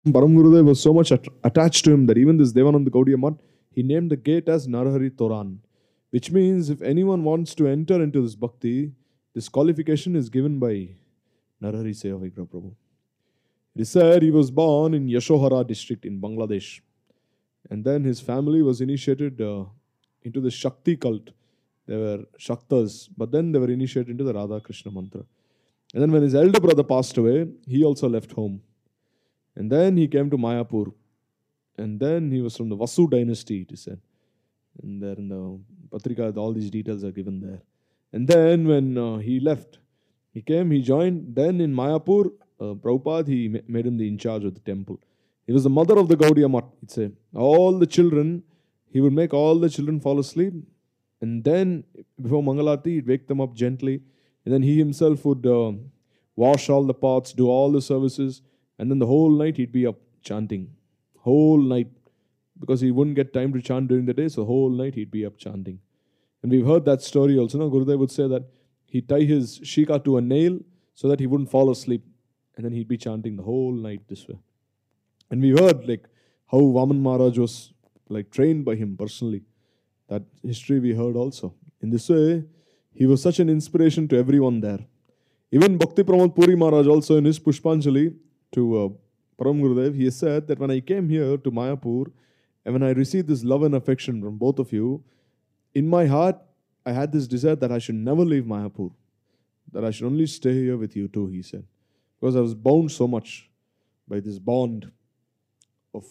Param Gurudev was so much attached to him that even this Devananda Gaudiya Math, he named the gate as Narahari Toran, which means if anyone wants to enter into this bhakti, this qualification is given by Narahari Seva Vigraha Prabhu. It is said he was born in Yashohara district in Bangladesh, and then his family was initiated into the Shakti cult. They were Shaktas, but then they were initiated into the Radha Krishna mantra. And then when his elder brother passed away, he also left home. And then he came to Mayapur. And then he was from the Vasu dynasty, it is said. And there in the Patrika, all these details are given there. And then when he left, he joined. Then in Mayapur, Prabhupada, made him the in charge of the temple. He was the mother of the Gaudiya Math, it's a. All the children, he would make all the children fall asleep. And then before Mangalati, he'd wake them up gently. And then he himself would wash all the pots, do all the services. And then the whole night he'd be up chanting. Whole night. Because he wouldn't get time to chant during the day, so whole night he'd be up chanting. And we've heard that story also. No? Gurudev would say that he'd tie his shika to a nail so that he wouldn't fall asleep. And then he'd be chanting the whole night this way. And we heard like how Vaman Maharaj was like trained by him personally. That history we heard also. In this way, he was such an inspiration to everyone there. Even Bhakti Pramod Puri Maharaj also in his Pushpanjali to Param Gurudev, he said that when I came here to Mayapur and when I received this love and affection from both of you, in my heart, I had this desire that I should never leave Mayapur, that I should only stay here with you too, he said. Because I was bound so much by this bond of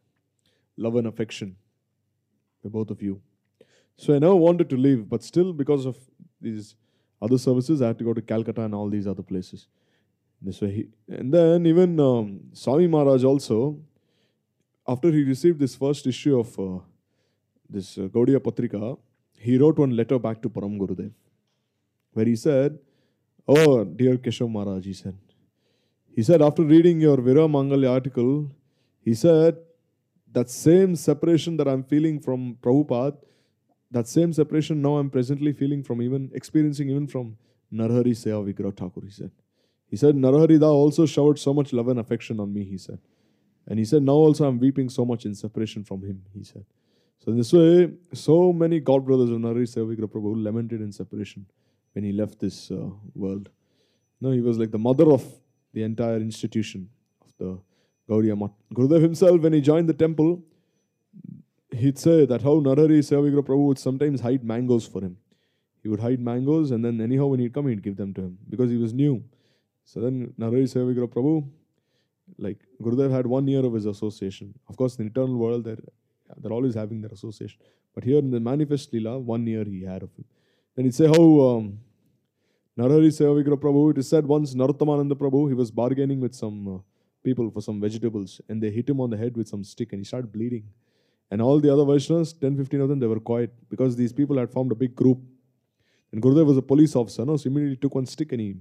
love and affection by both of you. So I never wanted to leave, but still, because of these other services, I had to go to Calcutta and all these other places. This way, and then even Swami Maharaj also, after he received this first issue of this Gaudiya Patrika, he wrote one letter back to Param Gurudev, where he said, "Oh, dear Keshav Maharaj," he said, after reading your Vira Mangalya article, he said, that same separation that I'm feeling from Prabhupada, that same separation now I'm presently feeling from experiencing even from Narahari Seva Vigraha Thakur, he said. He said, Narahari Da also showered so much love and affection on me, he said. And he said, now also I'm weeping so much in separation from him, he said. So in this way, so many God brothers of Narahari Seva Vigraha Prabhu lamented in separation when he left this world. No, he was like the mother of the entire institution of the Gaudiya Math. Gurudev himself, when he joined the temple, he'd say that how Narahari Seva Vigraha Prabhu would sometimes hide mangoes for him. He would hide mangoes and then anyhow when he'd come, he'd give them to him because he was new. So then Narahari Seva Vigraha Prabhu, like Gurudev had 1 year of his association. Of course, in the eternal world, they're always having their association. But here in the manifest Leela, 1 year he had of him. Then he'd say how Narahari Seva Vigraha Prabhu, it is said once Narottamananda Prabhu, he was bargaining with some people for some vegetables and they hit him on the head with some stick and he started bleeding. And all the other Vaishnavas, 10, 15 of them, they were quiet because these people had formed a big group. And Gurudev was a police officer, no? So immediately took one stick and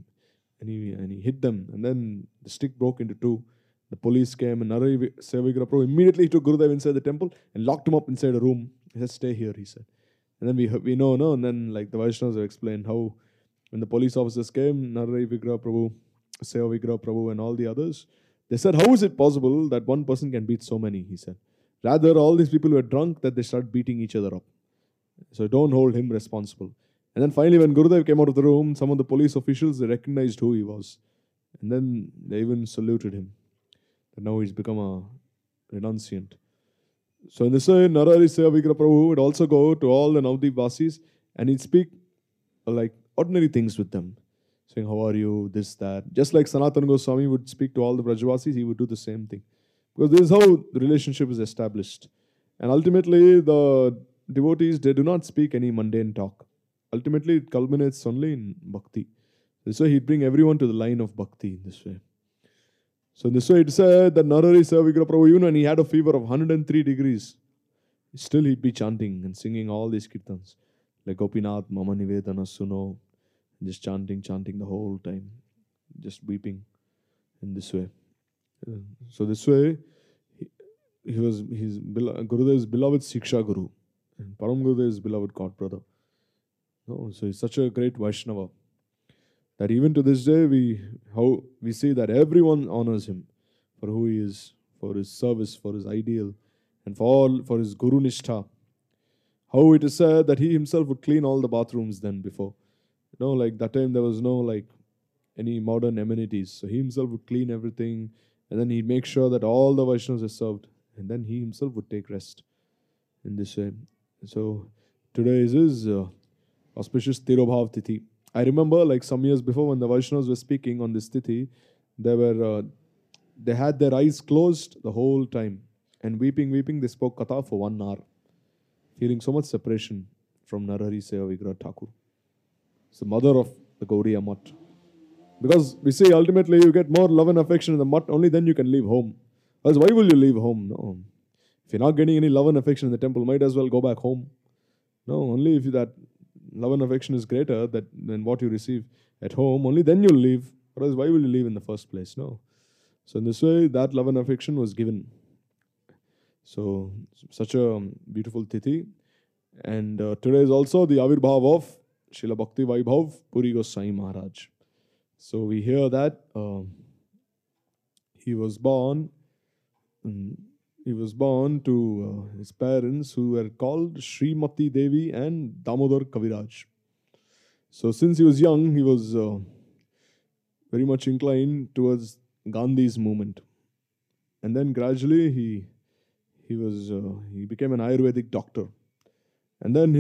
he hit them. And then the stick broke into two. The police came and Narahari Seva Vigraha Prabhu immediately took Gurudev inside the temple and locked him up inside a room. He said, stay here, he said. And then we know, no? And then like the Vaishnavas have explained how when the police officers came, Narahari Vigraha Prabhu, Seva Vigraha Prabhu and all the others, they said, how is it possible that one person can beat so many, he said. Rather, all these people were drunk that they started beating each other up. So don't hold him responsible. And then finally, when Gurudev came out of the room, some of the police officials, they recognized who he was. And then they even saluted him. And now he's become a renunciant. So in this way, Narahari Seva Vigraha Prabhu would also go to all the Navdeep Vasis and he'd speak like ordinary things with them. Saying, how are you, this, that. Just like Sanatana Goswami would speak to all the Brajavasis, he would do the same thing. Because this is how the relationship is established. And ultimately, the devotees, they do not speak any mundane talk. Ultimately, it culminates only in bhakti. This way, he'd bring everyone to the line of bhakti in this way. So in this way, it said that Narahari Seva Vigraha Prabhu, even when he had a fever of 103 degrees, still he'd be chanting and singing all these kirtans. Like Gopinath, Mama Nivedana Suno, just chanting the whole time. Just weeping in this way. So this way, he was Gurudev's beloved Siksha Guru, and Param Gurudev's beloved God brother. No, so he's such a great Vaishnava that even to this day we see that everyone honors him for who he is, for his service, for his ideal, and for his Guru Nishtha. How it is said that he himself would clean all the bathrooms then before. Like that time there was no like any modern amenities. So he himself would clean everything, and then he'd make sure that all the Vaishnavas are served, and then he himself would take rest in this way. So today is his auspicious Tirobhav Tithi. I remember like some years before when the Vaishnavas were speaking on this Tithi, they had their eyes closed the whole time, and weeping, they spoke Katha for 1 hour, feeling so much separation from Narahari Seva Vigraha Thakur. It's the mother of the Gaudiya Math. Because we say ultimately you get more love and affection in the Math, only then you can leave home. Else why will you leave home? No. If you're not getting any love and affection in the temple, might as well go back home. No, only if that love and affection is greater than what you receive at home, only then you'll leave. Otherwise, why will you leave in the first place? No. So in this way, that love and affection was given. So such a beautiful Tithi. And today is also the Avirbhav of Srila Bhakti Vaibhav Puri Goswami Maharaj. So we hear that he was born to his parents who were called Srimati Devi and Damodar Kaviraj. So since he was young, he was very much inclined towards Gandhi's movement. And then gradually he became an Ayurvedic doctor. And then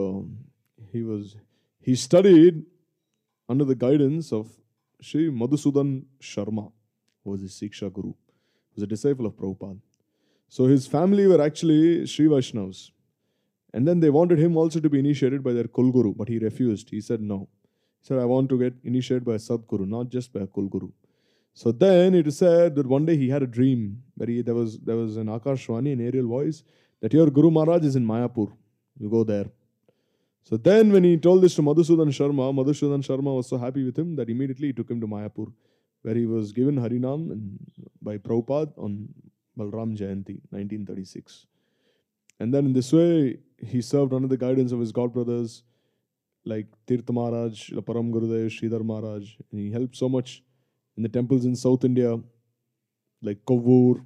he studied under the guidance of Sri Madhusudan Sharma, who was his Siksha Guru, who was a disciple of Prabhupada. So his family were actually Sri Vaishnavas. And then they wanted him also to be initiated by their Kulguru, but he refused. He said no. He said, I want to get initiated by a Sadguru, not just by a Kulguru. So then it is said that one day he had a dream where there was an Akashvani, an aerial voice, that your Guru Maharaj is in Mayapur. You go there. So then when he told this to Madhusudan Sharma was so happy with him that immediately he took him to Mayapur, where he was given Harinam by Prabhupada on Balram Jayanti, 1936. And then in this way, he served under the guidance of his godbrothers like Tirtha Maharaj, Param Gurudev, Sridhar Maharaj. And he helped so much in the temples in South India, like Kovur,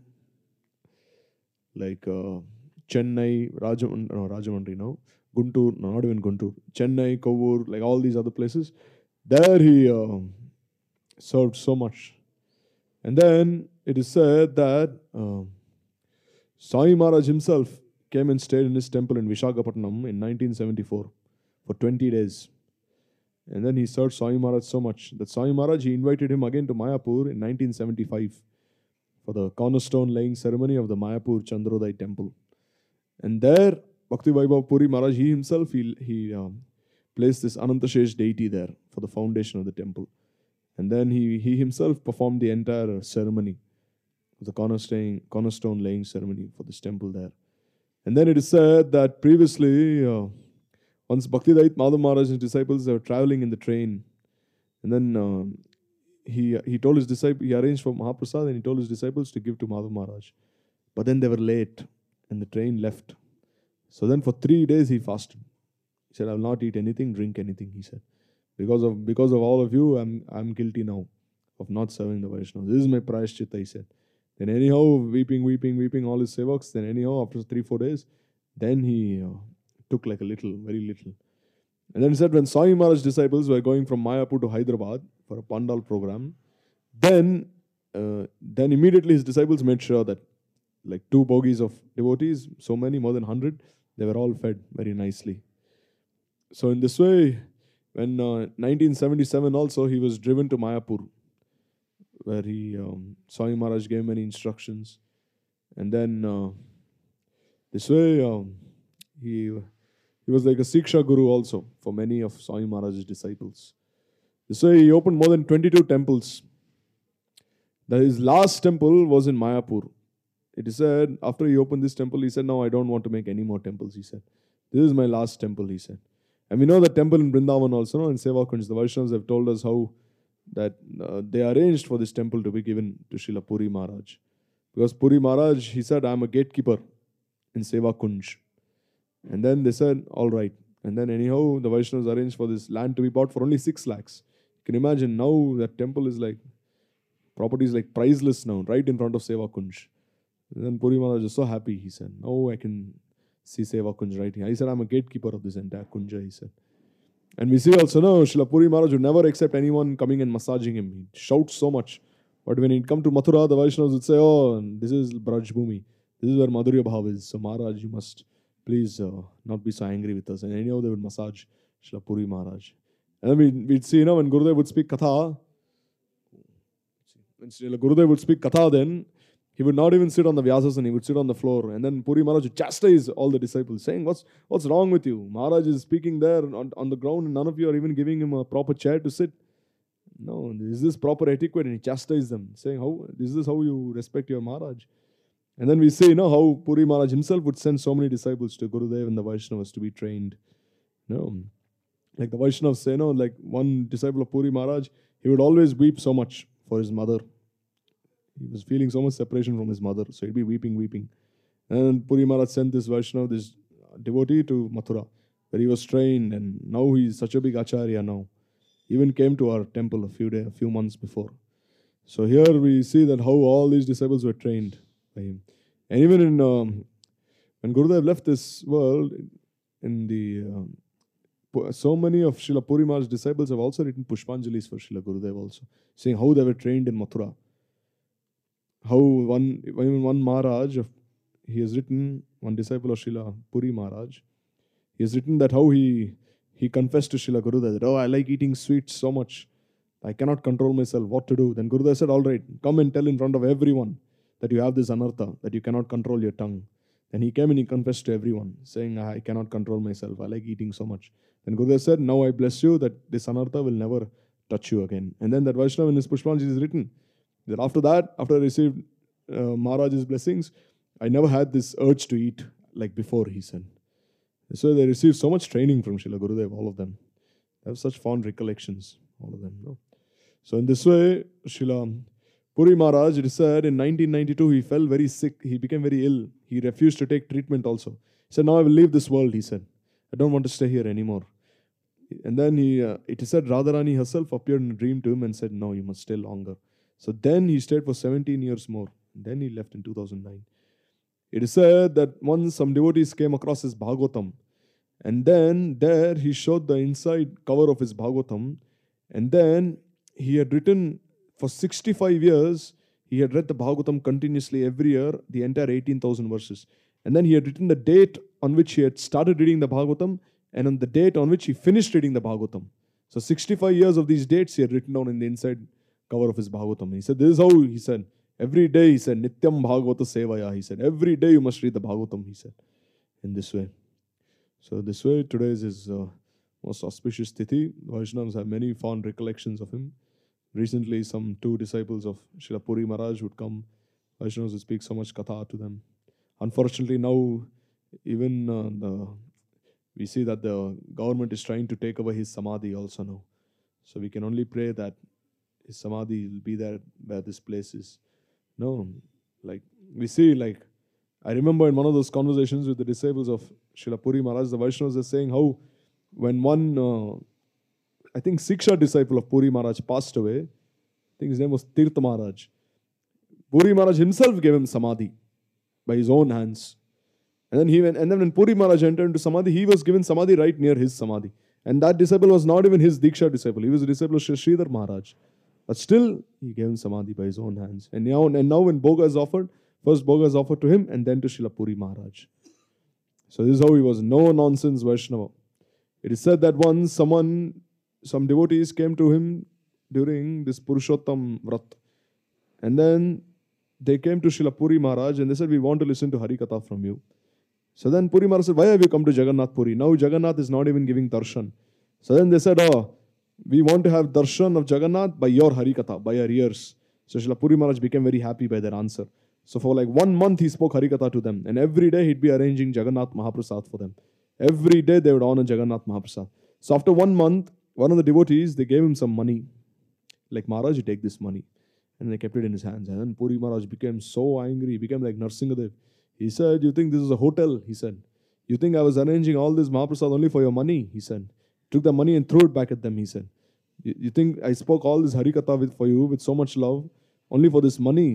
like Chennai, Rajamandri, no? Guntur, no, not even Guntur. Chennai, Kovur, like all these other places. There he served so much. And then it is said that Sai Maharaj himself came and stayed in his temple in Visakhapatnam in 1974 for 20 days. And then he served Sai Maharaj so much that Sai Maharaj, he invited him again to Mayapur in 1975 for the cornerstone laying ceremony of the Mayapur Chandrodai temple. And there, Bhakti Vaibhav Puri Maharaj, he himself, he placed this Anantashesh deity there for the foundation of the temple. And then he himself performed the entire ceremony, the cornerstone laying ceremony for this temple there. And then it is said that previously, once Bhakti-Dait Madhav Maharaj and his disciples were traveling in the train, and then he told his disciples, he arranged for Mahaprasad and he told his disciples to give to Madhav Maharaj. But then they were late and the train left. So then for 3 days he fasted. He said, I will not eat anything, drink anything, he said. Because of all of you, I'm guilty now of not serving the Vaishnavas. This is my prayashchitta, he said. Then anyhow, weeping, all his sevaks, then anyhow, after 3-4 days, then he took like a little, very little. And then he said when Swami Maharaj's disciples were going from Mayapur to Hyderabad for a Pandal program, then immediately his disciples made sure that like 2 bogies of devotees, so many, more than 100, they were all fed very nicely. So in this way, when 1977 also, he was driven to Mayapur, where Swami Maharaj gave many instructions. And then this way, he was like a Siksha Guru also for many of Swami Maharaj's disciples. This way, he opened more than 22 temples. His last temple was in Mayapur. It is said, after he opened this temple, he said, no, I don't want to make any more temples, he said. This is my last temple, he said. And we know the temple in Vrindavan also, no? In Seva Kunj, the Vaishnavas have told us how that they arranged for this temple to be given to Srila Puri Maharaj. Because Puri Maharaj, he said, I am a gatekeeper in Seva Kunj. And then they said, all right. And then anyhow, the Vaishnavas arranged for this land to be bought for only 6 lakhs. You can imagine now that temple is like, property is like priceless now, right in front of Seva Kunj. And then Puri Maharaj was so happy. He said, "Now I can see Seva Kunj right here." He said, "I'm a gatekeeper of this entire Kunja," he said. And we see also, no, Srila Puri Maharaj would never accept anyone coming and massaging him. He shouts so much. But when he'd come to Mathura, the Vaishnavas would say, "Oh, this is Braj Bhumi. This is where Madhurya Bhav is. So Maharaj, you must please not be so angry with us." And anyhow, they would massage Srila Puri Maharaj. And then we'd see, when Gurudev would speak Katha, when Srila Gurudev would speak Katha, then he would not even sit on the Vyasasana, he would sit on the floor. And then Puri Maharaj would chastise all the disciples, saying, What's wrong with you? Maharaj is speaking there on the ground, and none of you are even giving him a proper chair to sit. No, is this proper etiquette? And he chastised them, saying, is this how you respect your Maharaj? And then we see, how Puri Maharaj himself would send so many disciples to Gurudev and the Vaishnavas to be trained. Like the Vaishnavas say, like one disciple of Puri Maharaj, he would always weep so much for his mother. He was feeling so much separation from his mother, so he'd be weeping. And Puri Maharaj sent this Vaishnava, this devotee, to Mathura, where he was trained, and now he's such a big acharya now. He even came to our temple a few months before. So here we see that how all these disciples were trained by him. And even when Gurudev left this world, so many of Srila Puri Maharaj's disciples have also written Pushpanjalis for Srila Gurudev also, saying how they were trained in Mathura. How one Maharaj, he has written, one disciple of Srila Puri Maharaj, he has written that how he confessed to Srila Gurudev that, I like eating sweets so much. I cannot control myself, what to do? Then Gurudev said, all right, come and tell in front of everyone that you have this anartha, that you cannot control your tongue. Then he came and he confessed to everyone, saying, I cannot control myself, I like eating so much. Then Gurudev said, now I bless you that this anartha will never touch you again. And then that Vaishnava in his Pushpanjali is written, that after I received Maharaj's blessings, I never had this urge to eat like before, he said. So they received so much training from Srila Gurudev, all of them. They have such fond recollections, all of them. No? So in this way, Srila Puri Maharaj, it is said in 1992, he fell very sick. He became very ill. He refused to take treatment also. He said, now I will leave this world, he said. I don't want to stay here anymore. And then it is said Radharani herself appeared in a dream to him and said, no, you must stay longer. So then he stayed for 17 years more. Then he left in 2009. It is said that once some devotees came across his Bhagavatam, and then there he showed the inside cover of his Bhagavatam, and then he had written for 65 years, he had read the Bhagavatam continuously every year, the entire 18,000 verses. And then he had written the date on which he had started reading the Bhagavatam, and on the date on which he finished reading the Bhagavatam. So 65 years of these dates he had written down in the inside cover of his Bhagavatam. He said, this is how, he said, every day, he said, Nityam Bhagavata Sevaya, he said, every day you must read the Bhagavatam, he said, in this way. So this way, today is his most auspicious Tithi. Vaishnavas have many fond recollections of him. Recently, some 2 disciples of Srila Puri Maharaj would come. Vaishnavas would speak so much Katha to them. Unfortunately, now, even we see that the government is trying to take over his Samadhi also now. So we can only pray that his Samadhi will be there where this place is. No, like we see, I remember in one of those conversations with the disciples of Srila Puri Maharaj, the Vaishnavas are saying how when one, I think Siksha disciple of Puri Maharaj passed away, I think his name was Tirtha Maharaj. Puri Maharaj himself gave him Samadhi by his own hands. And then when Puri Maharaj entered into Samadhi, he was given Samadhi right near his Samadhi. And that disciple was not even his Diksha disciple. He was a disciple of Sridhar Maharaj. But still, he gave him Samadhi by his own hands. And now when Bhoga is offered, first Bhoga is offered to him and then to Srila Puri Maharaj. So this is how he was, no nonsense Vaishnava. It is said that once some devotees came to him during this Purushottam Vrat. And then they came to Srila Puri Maharaj and they said, we want to listen to Harikatha from you. So then Puri Maharaj said, why have you come to Jagannath Puri? Now Jagannath is not even giving darshan. So then they said, we want to have darshan of Jagannath by your Harikatha, by your ears. So Srila Puri Maharaj became very happy by their answer. So for 1 month he spoke Harikatha to them. And every day he'd be arranging Jagannath Mahaprasad for them. Every day they would honor Jagannath Mahaprasad. So after 1 month, one of the devotees, they gave him some money. Like, Maharaj, you take this money. And they kept it in his hands. And then Puri Maharaj became so angry. He became like Narsingadev. He said, you think this is a hotel? He said. You think I was arranging all this Mahaprasad only for your money? He said. Took the money and threw it back at them, he said. You think I spoke all this Harikatha for you with so much love only for this money?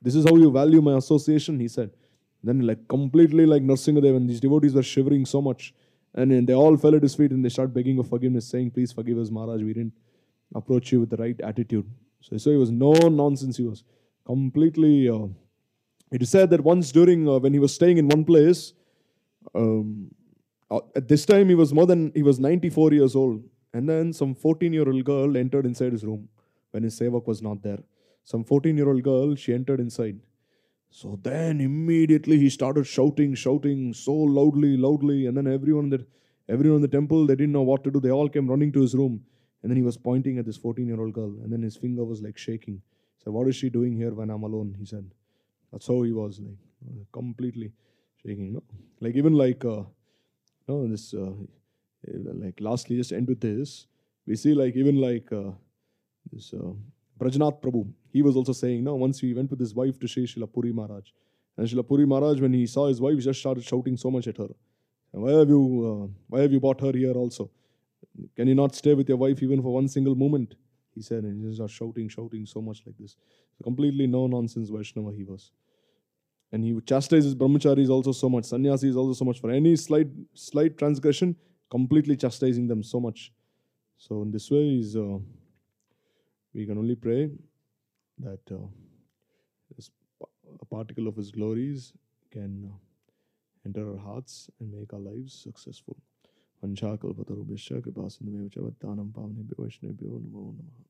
This is how you value my association, he said. Then like completely like Nrsimhadev and these devotees were shivering so much. And then they all fell at his feet and they started begging for forgiveness, saying, please forgive us, Maharaj. We didn't approach you with the right attitude. So he was no nonsense. He was completely. It is said that once during when he was staying in one place, um, at this time he was 94 years old, and then some 14-year-old girl entered inside his room when his sevak was not there. Some 14-year-old girl, she entered inside. So then immediately he started shouting so loudly, and then everyone in the temple, they didn't know what to do. They all came running to his room, and then he was pointing at this 14-year-old girl, and then his finger was like shaking. So what is she doing here when I'm alone? He said. That's how he was like completely shaking. No? Like even like this like lastly, just end with this. We see like even like this Brajnath Prabhu. He was also saying, no, once he went with his wife to Sri Srila Puri Maharaj. And Srila Puri Maharaj, when he saw his wife, he just started shouting so much at her. Why have you brought her here also? Can you not stay with your wife even for one single moment? He said, and he just started shouting so much like this. Completely no-nonsense Vaishnava he was. And he would chastise his brahmacharis also so much. Sannyasis also so much. For any slight transgression, completely chastising them so much. So in this way, we can only pray that a particle of his glories can enter our hearts and make our lives successful. Vanchakalpatarubhyascha kripasindhumev cha vattanam pavanebhyo vaishnavebhyo namo namaha.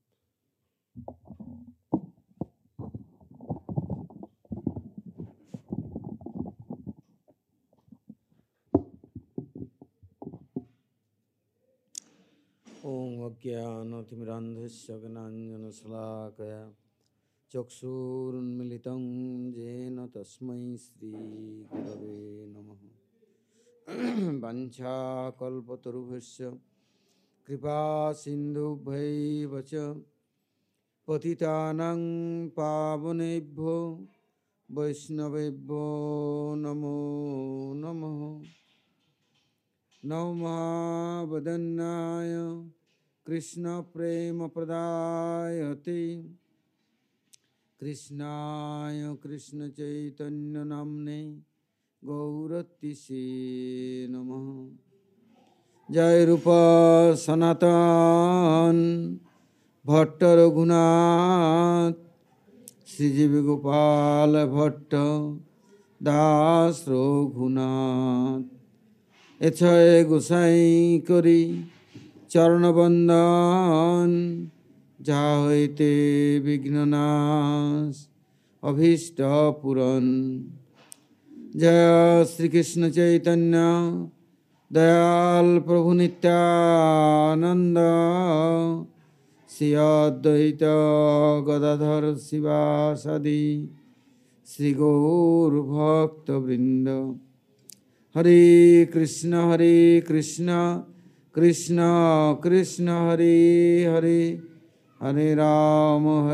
Om Ajnanatimidandhasya Gnananjalakaya Chakshurunmilitam Jena Tasmai Shri Gurave Namaha. Vanchakalpatarubhyascha Kripasindhubhyaiva cha Patitanang Pavanebhyo Vaishnavebhyo Namo Namaha. Namah Vadanyaya Krishna Prema Pradayate Krishnaya Krishna Chaitanya Namne Gauratise Namah. Jai Rupa Sanatan Bhatta Raghunath Sri Jiva Gopala Bhatta Das Raghunath Echai Gosai Kori Charanabandan Jahite Vignanas Abhishta Puran. Jaya Sri Krishna Chaitanya Dayal Prabhu Nityananda Sri Advaita Gadadhar Sivasadi Sri Gaur Bhakta Vrinda. Hare Krishna Krishna Krishna Hare Hare Hare Rama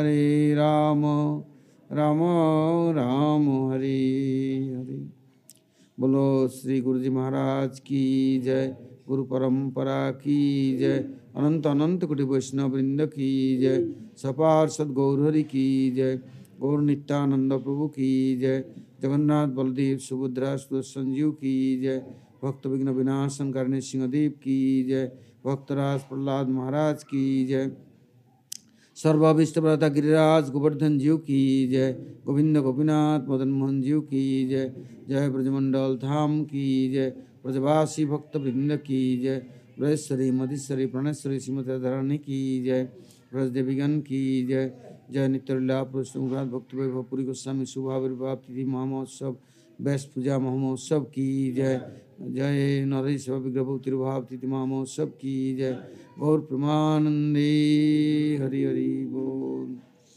Rama Rama Hare Hare. Bolo Sri Guruji Maharaj ki jai, Guru Parampara ki jai, Ananta Koti Vaishnava Vrinda ki jai, Sapar Sadgaur Hari ki jai, Gaur Nityananda Prabhu ki jai, Jagannath Baldev Subhadra Sanjeev ki jai, Bhakta Vigna Vinasam Karne Singhadev ki jai, Bhaktaraj Prahlad Maharaj ki jai, सर्वाभिष्ट प्रदाता गिरिराज गोवर्धन जीव की जय, गोविंद गोपीनाथ मदन मोहन जीव की जय, जय ब्रजमंडल धाम की जय, ब्रजवासी भक्त वृंद की जय, ब्रजेश्वरी मधेश्वरी प्रणेश्वरी श्रीमती राधारानी की जय, ब्रज देवीगण की जय, जय नित्यलीला पुरुष भक्ति वैभव पुरी गोस्वामी शुभाविर्भाव तिथि महामहोत्सव बैस पूजा महोत्सव की जय, जय नरेश विग्रह तिरुभाव तिथि महोत्सव की जय, गौर प्रेमानंदे हरि हरि बोल।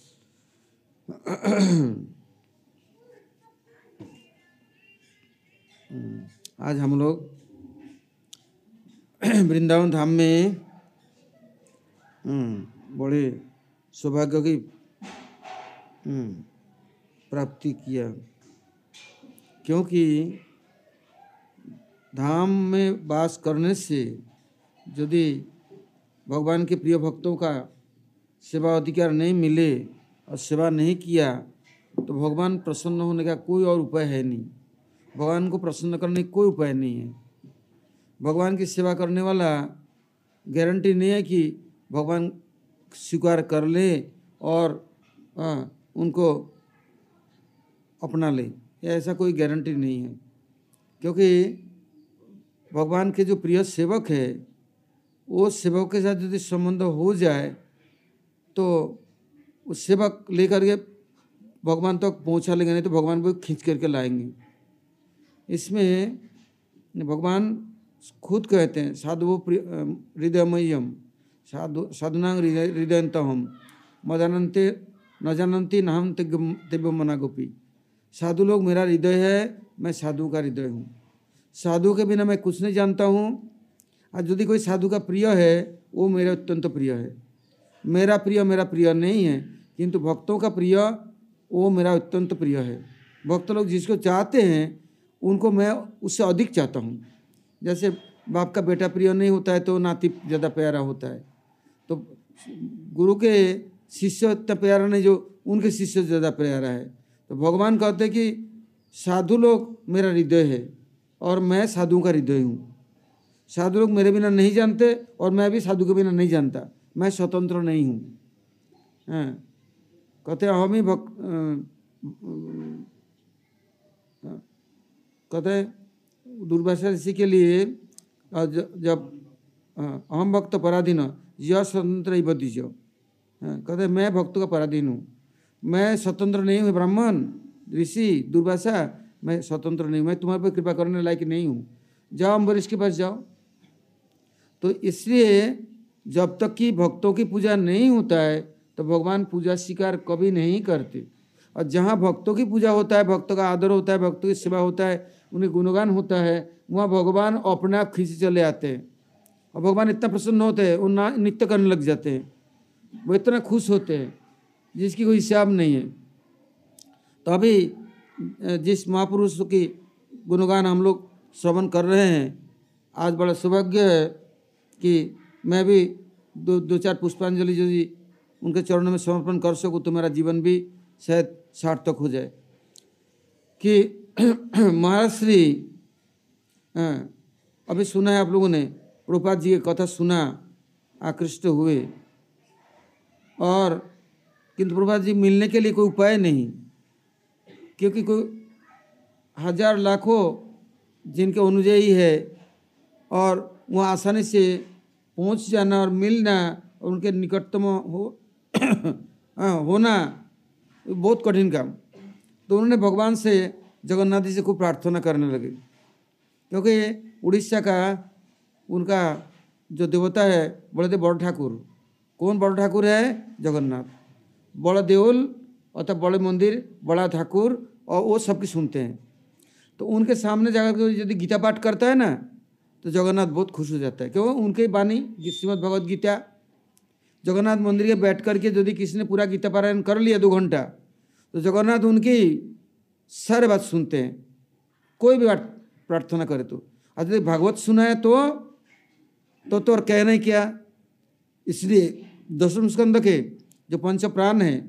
आज हम लोग वृंदावन धाम में बड़े सौभाग्य की प्राप्ति किया, क्योंकि धाम में वास करने से यदि भगवान के प्रिय भक्तों का सेवा अधिकार नहीं मिले और सेवा नहीं किया तो भगवान प्रसन्न होने का कोई और उपाय है नहीं। भगवान को प्रसन्न करने का कोई उपाय नहीं है। भगवान की सेवा करने वाला गारंटी नहीं है कि भगवान स्वीकार कर ले और उनको अपना ले, ऐसा कोई गारंटी नहीं है। क्योंकि भगवान के जो प्रिय सेवक है, वो सेवक के साथ यदि संबंध हो जाए तो उस सेवक लेकर के भगवान तक पहुंचा लेंगे, नहीं तो भगवान को खींच करके लाएंगे। इसमें भगवान खुद कहते हैं साधु हृदयमय्यम साधुनांग हृदयंतहम मदानंते न जानंती नाहम दिव्य मना गोपी। साधु लोग मेरा हृदय है, मैं साधु का हृदय हूँ। साधु के बिना मैं कुछ नहीं जानता हूँ। और यदि कोई साधु का प्रिय है, वो मेरा अत्यंत प्रिय है। मेरा प्रिय नहीं है, किंतु भक्तों का प्रिय वो मेरा अत्यंत प्रिय है। भक्त लोग जिसको चाहते हैं उनको मैं उससे अधिक चाहता हूँ। जैसे बाप का बेटा प्रिय नहीं होता है तो नाती ज़्यादा प्यारा होता है, तो गुरु के शिष्य इतना प्यारा नहीं जो उनके शिष्य ज़्यादा प्यारा है। तो भगवान कहते हैं कि साधु लोग मेरा हृदय है और मैं साधु का हृदय हूँ। साधु लोग मेरे बिना नहीं जानते और मैं भी साधु के बिना नहीं जानता। मैं स्वतंत्र नहीं हूँ। कहते हैं हम ही कहते दुर्वासा ऋषि के लिए जब अहम भक्त पराधीन यह स्वतंत्र बदीज, कहते मैं भक्त का पराधीन हूँ, मैं स्वतंत्र नहीं हूँ। ब्राह्मण ऋषि दुर्वासा, मैं स्वतंत्र नहीं हूँ, मैं तुम्हारे पर कृपा करने लायक नहीं हूँ। जाओ अम्बरीश के पास जाओ। तो इसलिए जब तक कि भक्तों की पूजा नहीं होता है तो भगवान पूजा स्वीकार कभी नहीं करते। और जहाँ भक्तों की पूजा होता है, भक्तों का आदर होता है, भक्तों की सेवा होता है, उन्हें गुणगान होता है, वहाँ भगवान अपने आप खींचे चले आते हैं। और भगवान इतना प्रसन्न होते हैं, वो नृत्य करने लग जाते हैं। वो इतना खुश होते हैं जिसकी कोई हिसाब नहीं है। तो अभी जिस महापुरुष की गुणगान हम लोग श्रवण कर रहे हैं, आज बड़ा सौभाग्य है कि मैं भी दो चार पुष्पांजलि यदि उनके चरणों में समर्पण कर सकूँ तो मेरा जीवन भी शायद सार्थक हो जाए। कि महाराज श्री अभी सुना है आप लोगों ने, प्रभुपाद जी की कथा सुना, आकृष्ट हुए, और किंतु प्रभुपाद जी मिलने के लिए कोई उपाय नहीं। क्योंकि कोई हजार लाखों जिनके अनुयायी है और वहाँ आसानी से पहुँच जाना और मिलना और उनके निकटतम होना बहुत कठिन काम। तो उन्होंने भगवान से, जगन्नाथ जी से खूब प्रार्थना करने लगे। क्योंकि उड़ीसा का उनका जो देवता है बड़ ठाकुर, कौन बड़ ठाकुर है? जगन्नाथ। बड़ा देउल अर्थात बड़े मंदिर, बड़ा ठाकुर, और वो सबकी सुनते हैं। तो उनके सामने जाकर यदि गीता पाठ करता है ना तो जगन्नाथ बहुत खुश हो जाता है। क्यों? उनके बानी श्रीमद् भगवद गीता, जगन्नाथ मंदिर के बैठ करके यदि किसी ने पूरा गीता पारायण कर लिया 2 घंटा, तो जगन्नाथ उनकी सारे बात सुनते हैं, कोई भी बात प्रार्थना करे तो। और यदि भागवत सुना है तो और कहना ही क्या। इसलिए 10वें स्कंद के जो पंच प्राण हैं,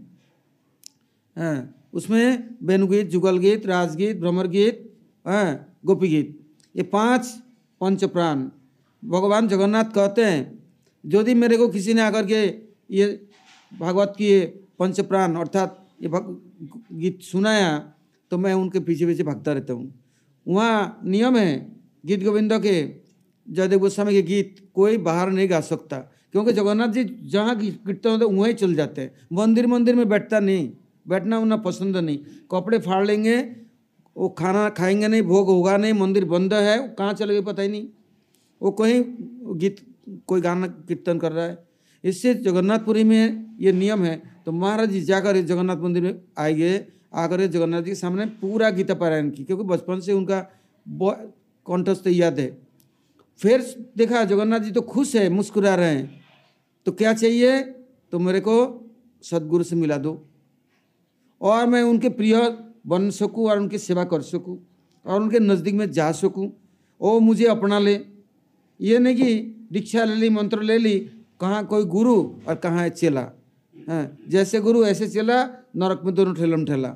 उसमें वेणुगीत, जुगल गीत, राजगीत, भ्रमर गीत, गोपी गीत, ये 5 पंच प्राण भगवान जगन्नाथ कहते हैं। यदि मेरे को किसी ने आकर के ये भागवत की ये पंच प्राण अर्थात ये गीत सुनाया तो मैं उनके पीछे पीछे भागता रहता हूँ। वहाँ नियम है गीत गोविंद के, जयदेव गोस्वामी के गीत कोई बाहर नहीं गा सकता, क्योंकि जगन्नाथ जी जहाँ कीर्तन होता है वहीं चल जाते हैं। मंदिर में बैठना उन्हें पसंद नहीं। कपड़े फाड़ लेंगे, वो खाना खाएंगे नहीं, भोग होगा नहीं, मंदिर बंद है, कहाँ चले गए पता ही नहीं। वो कहीं गीत कोई गाना कीर्तन कर रहा है। इससे जगन्नाथपुरी में ये नियम है। तो महाराज जी जाकर जगन्नाथ मंदिर में आएंगे, आकर जगन्नाथ जी के सामने पूरा गीता पारायण की, क्योंकि बचपन से उनका कंठस्थ याद है। फिर देखा जगन्नाथ जी तो खुश है, मुस्कुरा रहे हैं। तो क्या चाहिए? तो मेरे को सदगुरु से मिला दो और मैं उनके प्रिय बन सकूं और उनकी सेवा कर सकूं और उनके नज़दीक में जा सकूं, वो मुझे अपना ले। ये नहीं कि दीक्षा ले ली, मंत्र ले ली, कहाँ कोई गुरु और कहाँ है चेला। जैसे गुरु ऐसे चेला, नरक में दोनों ठेलम ठेला।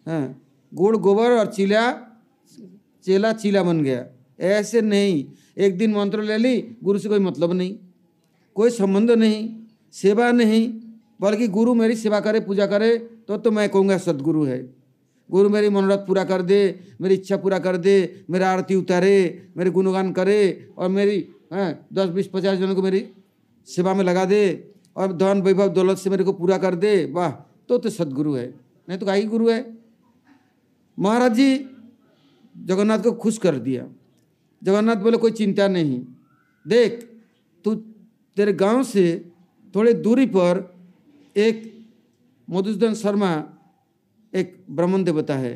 हाँ, गुड़ गोबर और चेला चीला बन गया। ऐसे नहीं, एक दिन मंत्र ले ली, गुरु से कोई मतलब नहीं, कोई संबंध नहीं, सेवा नहीं, बल्कि गुरु मेरी सेवा करे, पूजा करे तो मैं कहूँगा सदगुरु है। गुरु मेरी मनोरथ पूरा कर दे, मेरी इच्छा पूरा कर दे, मेरा आरती उतारे, मेरे गुणगान करे और मेरी 10 20 50 जनों को मेरी सेवा में लगा दे और धन वैभव दौलत से मेरे को पूरा कर दे, वाह, तो सदगुरु है, नहीं तो काहे गुरु है। महाराज जी जगन्नाथ को खुश कर दिया। जगन्नाथ बोले कोई चिंता नहीं, देख तू तेरे गांव से थोड़े दूरी पर एक मधुसूदन शर्मा एक ब्राह्मण देवता है,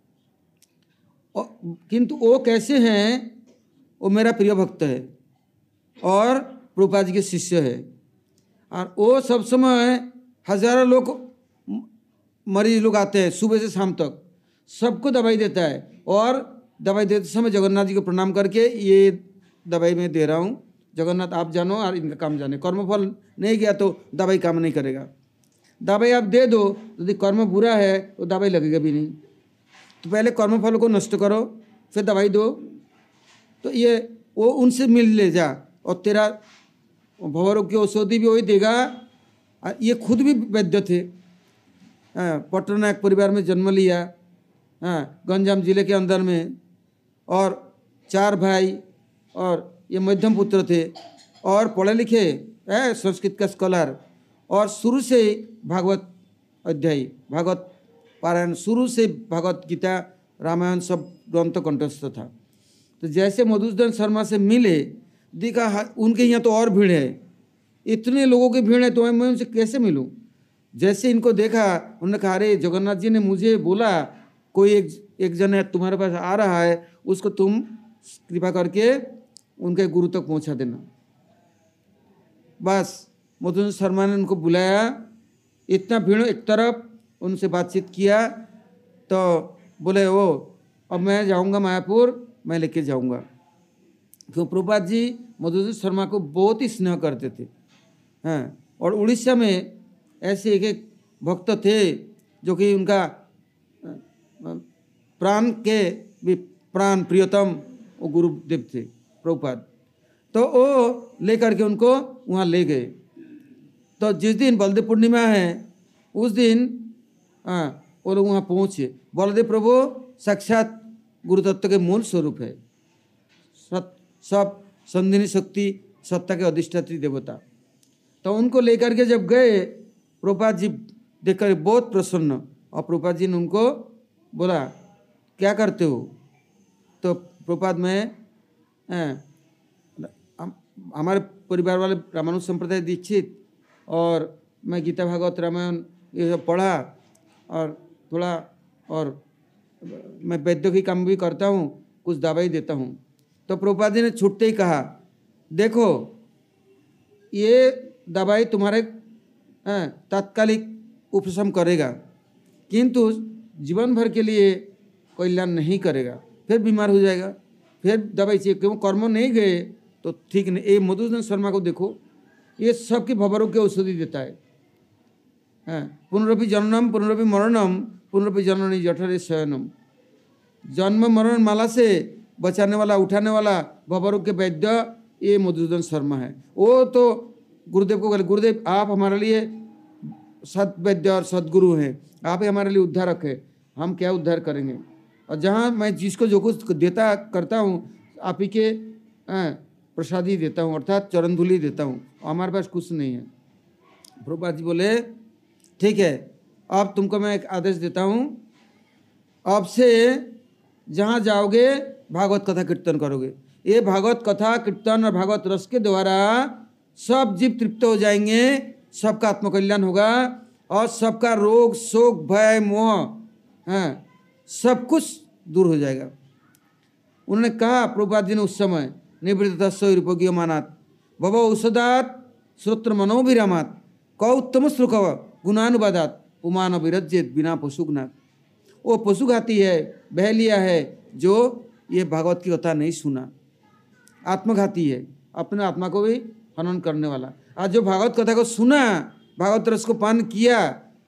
किंतु वो कैसे हैं, वो मेरा प्रिय भक्त है और प्रभुपाद जी के शिष्य है, और वो सब समय हजारों लोग मरीज लोग आते हैं सुबह से शाम तक, सबको दवाई देता है और दवाई देते समय जगन्नाथ जी को प्रणाम करके ये दवाई मैं दे रहा हूँ, जगन्नाथ आप जानो और इनका काम जाने, कर्मफल नहीं गया तो दवाई काम नहीं करेगा। दवाई आप दे दो, यदि कर्म बुरा है तो दवाई लगेगा भी नहीं, तो पहले कर्मफल को नष्ट करो फिर दवाई दो। तो ये वो उनसे मिल ले जा और तेरा भवरोग की औषधि भी वही देगा। ये खुद भी वैद्य थे, पटनायक परिवार में जन्म लिया, गंजाम जिले के अंदर में, और 4 भाई और ये मध्यम पुत्र थे और पढ़े लिखे, संस्कृत का स्कॉलर, और शुरू से भागवत अध्यायी, भागवत पारायण, शुरू से भागवत गीता रामायण सब ग्रंथ कंठस्थ था। तो जैसे मधुसूदन शर्मा से मिले, देखा उनके यहाँ तो और भीड़ है, इतने लोगों की भीड़ है तो मैं उनसे कैसे मिलूं। जैसे इनको देखा उन्होंने कहा अरे जगन्नाथ जी ने मुझे बोला कोई एक जन है तुम्हारे पास आ रहा है, उसको तुम कृपा करके उनके गुरु तक पहुंचा देना। बस मधुसूदन शर्मा ने उनको बुलाया, इतना भीड़ एक तरफ, उनसे बातचीत किया तो बोले वो अब मैं जाऊंगा मायापुर, मैं लेके जाऊंगा। क्यों प्रभुपाद जी मधुसूदन शर्मा को बहुत ही स्नेह करते थे। और उड़ीसा में ऐसे एक भक्त थे जो कि उनका प्राण के भी प्राण प्रियतम वो गुरुदेव थे प्रभुपाद। तो वो लेकर के उनको वहाँ ले गए। तो जिस दिन बलदेव पूर्णिमा है उस दिन वो लोग वहाँ पहुँचे। बलदेव प्रभु साक्षात गुरु तत्व के मूल स्वरूप है, सब संधिनी शक्ति सत्ता के अधिष्ठात्री देवता। तो उनको लेकर के जब गए, प्रभुपाद जी देखकर बहुत प्रसन्न, और प्रभुपाद जी ने उनको बोला क्या करते हो। तो प्रभुपाद में हमारे परिवार वाले रामानुज संप्रदाय दीक्षित, और मैं गीता भागवत रामायण ये सब पढ़ा और थोड़ा, और मैं वैद्य की काम भी करता हूँ, कुछ दवाई देता हूँ। तो प्रभुपाद जी ने छूटते ही कहा देखो ये दवाई तुम्हारे तात्कालिक उपशम करेगा, किंतु जीवन भर के लिए कल्याण नहीं करेगा, फिर बीमार हो जाएगा, फिर दवाई चाहिए। क्यों कर्म नहीं गए तो ठीक नहीं। ये मधुसूदन शर्मा को देखो, ये सबकी भवरोग की औषधि देता है। पुनरपि जननम पुनरपि मरणम पुनरपि जननी जठरे शयनम। जन्म मरण माला से बचाने वाला, उठाने वाला भवरोग के वैद्य ये मधुसूदन शर्मा है। वो तो गुरुदेव को बोले गुरुदेव आप हमारे लिए सत वैद्य और सदगुरु हैं, आप ही हमारे लिए उद्धारक है, हम क्या उद्धार करेंगे। और जहाँ मैं जिसको जो कुछ देता करता हूँ आप ही के प्रसादी देता हूँ, अर्थात चरण धूलि देता हूँ, हमारे पास कुछ नहीं है। प्रभुपाद जी बोले ठीक है, अब तुमको मैं एक आदेश देता हूँ, अब से जहाँ जाओगे भागवत कथा कीर्तन करोगे। ये भागवत कथा कीर्तन और भागवत रस के द्वारा सब जीव तृप्त हो जाएंगे, सबका आत्मकल्याण होगा और सबका रोग शोक भय मोह सब कुछ दूर हो जाएगा। उन्होंने कहा प्रभुपाद जी ने उस समय निवृत्त स्वरूपज्ञ मानात भव औषधात श्रोत्र मनोभिरामात क उत्तम श्रुकव गुणानुवादात उमान विरज्येत बिना पशुघ्नात। वो पशुघाती है, बहलिया है जो ये भागवत की कथा नहीं सुना, आत्मघाती है, अपने आत्मा को भी हनन करने वाला। आज जो भागवत कथा को सुना, भागवत रस को पान किया,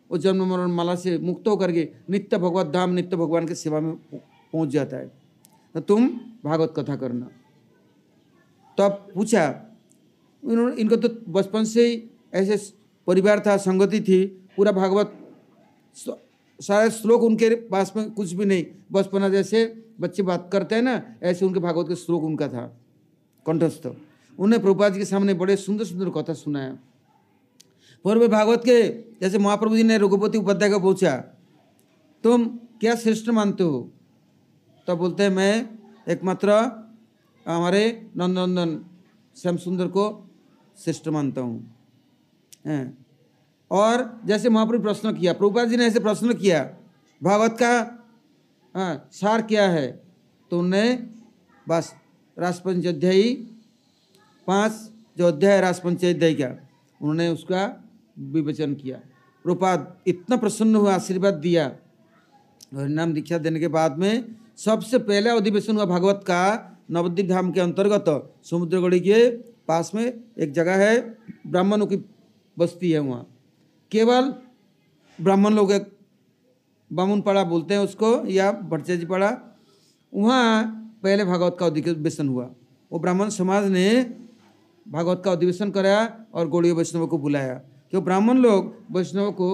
वो जन्म मरण माला से मुक्त होकर के नित्य भगवत धाम नित्य भगवान की सेवा में पहुंच जाता है। तो तुम भागवत कथा करना। तो अब पूछा, इनको तो बचपन से ही ऐसे परिवार था, संगति थी, पूरा भागवत सारे श्लोक उनके पास में कुछ भी नहीं, बचपना जैसे बच्चे बात करते हैं ना, ऐसे उनके भागवत के श्लोक उनका था कंठस्थ। उन्हें प्रभुपाद जी के सामने बड़े सुंदर सुंदर कथा सुनाया। पर वे भागवत के जैसे महाप्रभु जी ने रघुपति उपाध्याय को पूछा, तुम क्या श्रेष्ठ मानते हो? तो बोलते हैं मैं एकमात्र हमारे नंदनंदन श्याम सुंदर को श्रेष्ठ मानता हूँ। और जैसे महाप्रभु प्रश्न किया, प्रभुपाद जी ने ऐसे प्रश्न किया, भागवत का सार क्या है? तो उन्होंने बस रासपंचाध्यायी 5 जो अध्याय है रासपंचाध्यायी का, उन्होंने उसका विवेचन किया। प्रभुपाद इतना प्रसन्न हुआ, आशीर्वाद दिया। हरिनाम दीक्षा देने के बाद में सबसे पहला अधिवेशन हुआ भागवत का नवद्वीप धाम के अंतर्गत समुद्रगढ़ी के पास में एक जगह है, ब्राह्मणों की बस्ती है। वहाँ केवल ब्राह्मण लोग, एक बामुन पाड़ा बोलते हैं उसको, या भटचेजी पाड़ा, वहाँ पहले भागवत का अधिवेशन हुआ। वो ब्राह्मण समाज ने भागवत का अधिवेशन कराया और गौड़ीय वैष्णवों को बुलाया। क्यों ब्राह्मण लोग वैष्णवों को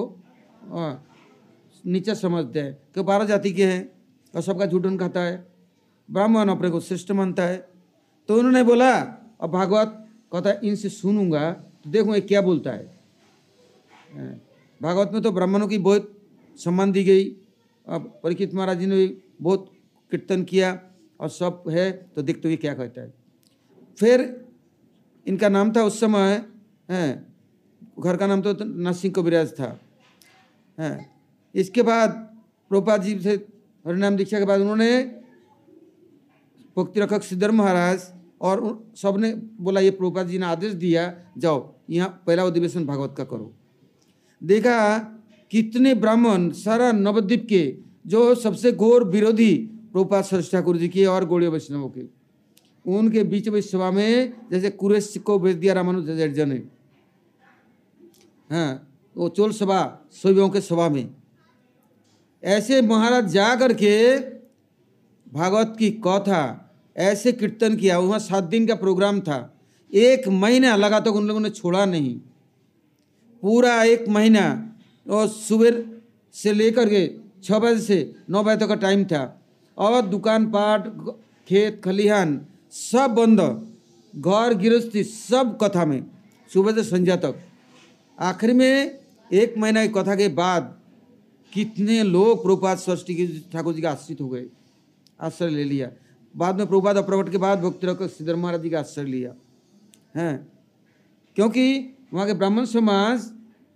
नीचा समझते हैं, क्यों 12 जाति के हैं और सबका झूठन खाता है, ब्राह्मण अपने को श्रेष्ठ मानता है। तो उन्होंने बोला, अब भागवत कथा इनसे सुनूंगा तो देखूंगा क्या बोलता है। भागवत में तो ब्राह्मणों की बहुत सम्मान दी गई। अब परीक्षित महाराज जी ने भी बहुत कीर्तन किया और सब है, तो देखते हुए क्या कहता है। फिर इनका नाम था उस समय, घर का नाम तो नरसिंह कविराज था। इसके बाद प्रभुपाद जी से हरिनाम दीक्षा के बाद उन्होंने भक्ति रखक श्रीधर महाराज और सब ने बोला, ये प्रभुपाद जी ने आदेश दिया, जाओ यहाँ पहला अधिवेशन भागवत का करो। देखा कितने ब्राह्मण सारा नवद्वीप के जो सबसे घोर विरोधी प्रभुपाद सरस्वती ठाकुर जी के और गौड़ीय वैष्णवों के, उनके बीच में सभा में जैसे कुरेश को भेज दिया रामानुजाचार्य ने, वो चोल सभा शैवियों के सभा में, ऐसे महाराज जा करके भागवत की कथा ऐसे कीर्तन किया। वहाँ 7 दिन का प्रोग्राम था, 1 महीना लगा तो उन लोगों ने छोड़ा नहीं, पूरा 1 महीना। और सुबह से लेकर के 6 बजे से 9 बजे तक का टाइम था, और दुकान पाट खेत खलिहान सब बंद, घर गृहस्थी सब कथा में सुबह से संध्या तक। आखिर में 1 महीना की कथा के बाद कितने लोग प्रभुपाद सरस्वती ठाकुर जी का आश्रित हो गए, आश्रय ले लिया। बाद में प्रभुपाद अप्रकट के बाद भक्ति रखक श्रीधर महाराज जी का आश्रय लिया है, क्योंकि वहाँ के ब्राह्मण समाज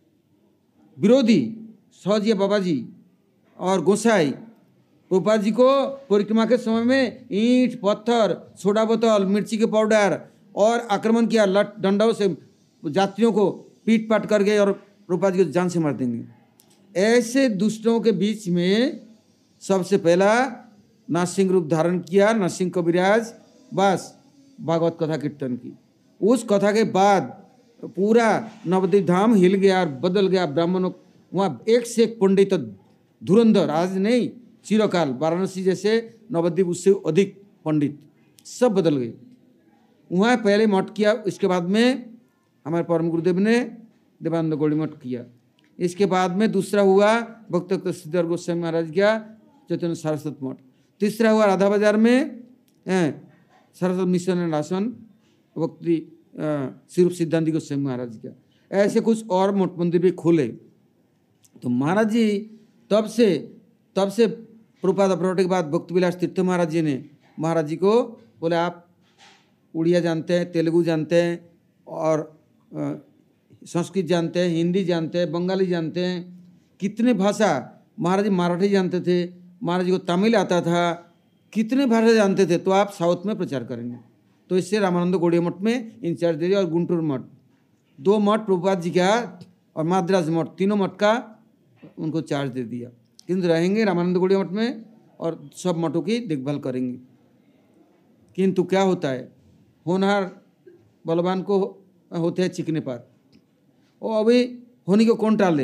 विरोधी सौजिया बाबा जी और गोसाई प्रभुपाद जी को परिक्रमा के समय में ईंट पत्थर सोडा बोतल मिर्ची के पाउडर और आक्रमण किया, लठ डंडों से यात्रियों को पीट पाट कर गए और प्रभुपाद जी को जान से मार देंगे। ऐसे दुष्टों के बीच में सबसे पहला नरसिंह रूप धारण किया नरसिंह कविराज, बस भागवत कथा कीर्तन की। उस कथा के बाद पूरा नवद्वीप धाम हिल गया और बदल गया। ब्राह्मणों वहाँ एक से एक पंडित धुरंधर, आज नहीं चिरकाल, वाराणसी जैसे नवद्वीप उससे अधिक पंडित सब बदल गए। वहाँ पहले मठ किया, इसके बाद में हमारे परम गुरुदेव ने देवानंद गौड़ी मठ किया। इसके बाद में दूसरा हुआ भक्त श्रीधर गोस्वामी महाराज का चैतन्य सारस्वत मठ। तीसरा हुआ राधा बाजार में सरस्वत मिशन एंड आसन भक्ति श्री रूप सिद्धांति गोस्वामी महाराज का। ऐसे कुछ और मठ मंदिर भी खोले। तो महाराज जी तब से प्रभुपाद अप्रकट के बाद भक्ति विलास तीर्थ महाराज जी ने महाराज जी को बोले, आप उड़िया जानते हैं, तेलुगु जानते हैं और संस्कृत जानते हैं, हिंदी जानते हैं, बंगाली जानते हैं, कितने भाषा। महाराज जी मराठी जानते थे, महाराज जी को तमिल आता था, कितने भाषा जानते थे। तो आप साउथ में प्रचार करेंगे। तो इससे रामानंद गौड़ीय मठ में इंचार्ज दे दिया, और गुंटूर मठ, 2 मठ प्रभुपाद जी का और माद्रास मठ, तीनों मठ का उनको चार्ज दे दिया। किंतु रहेंगे रामानंद गौड़ीय मठ में और सब मठों की देखभाल करेंगे। किंतु क्या होता है, होनहार बलवान को होते हैं चिकने पात। और अभी होनी को कौन टाले,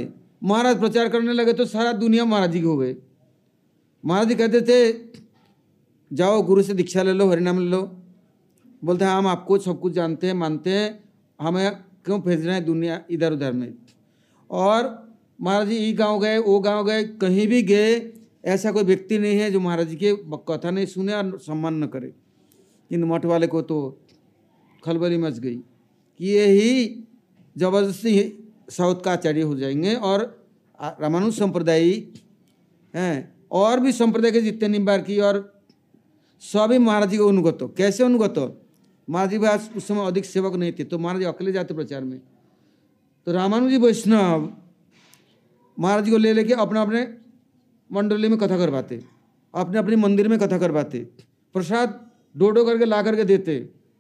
महाराज प्रचार करने लगे तो सारा दुनिया महाराज जी के हो गए। महाराज जी कहते थे जाओ गुरु से दीक्षा ले लो, हरिनाम ले लो। बोलते हैं हम आपको सब कुछ जानते हैं, मानते हैं, हमें क्यों भेज रहे हैं दुनिया इधर उधर में। और महाराज जी ये गाँव गए, वो गाँव गए, कहीं भी गए ऐसा कोई व्यक्ति नहीं है जो महाराज जी के कथा नहीं सुने और सम्मान न करे। इन मठ वाले को तो खलबली मच गई कि ये ही जबरदस्ती साउथ का आचार्य हो जाएंगे। और रामानुज संप्रदाय हैं और भी संप्रदाय के जितने निम्बार की और सभी महाराज जी को अनुगत हो। कैसे अनुगत हो? महाराज जी पास उस समय अधिक सेवक नहीं थे तो महाराज जी अकेले जाते प्रचार में। तो रामानुजी वैष्णव महाराज जी को ले लेके अपने अपने मंडली में कथा करवाते, अपने अपने मंदिर में कथा करवाते, प्रसाद डोडो करके ला करके देते।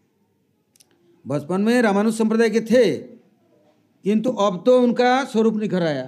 बचपन में रामानुज संप्रदाय के थे किंतु अब तो उनका स्वरूप निखर आया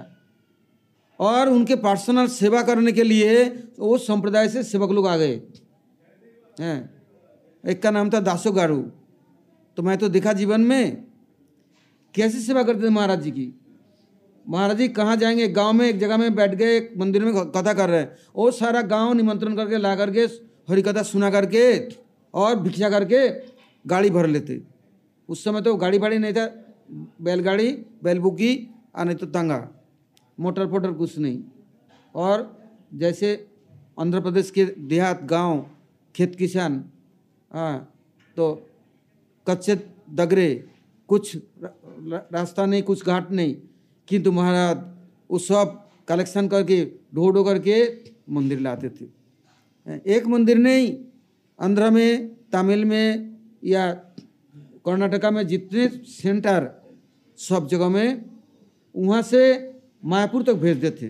और उनके पर्सनल सेवा करने के लिए वो संप्रदाय से सेवक लोग आ गए हैं। एक का नाम था दासो गारू। तो मैं तो देखा जीवन में कैसे सेवा करते थे महाराज जी की। महाराज जी कहाँ जाएंगे, गांव में एक जगह में बैठ गए, एक मंदिर में कथा कर रहे हैं, वो सारा गांव निमंत्रण करके ला करके हरि कथा सुना करके और भिक्षा करके गाड़ी भर लेते। उस समय तो गाड़ी भाड़ी नहीं था, बैलगाड़ी, बैलबुकी और नहीं तो तांगा, मोटर फोटर कुछ नहीं। और जैसे आंध्र प्रदेश के देहात गांव, खेत किसान, हाँ, तो कच्चे दगरे, कुछ रास्ता नहीं, कुछ घाट नहीं, किंतु महाराज वो सब कलेक्शन करके ढो ढो करके मंदिर लाते थे। एक मंदिर नहीं, आंध्र में, तमिल में या कर्नाटका में जितने सेंटर सब जगह में वहाँ से मायापुर तक भेजते थे।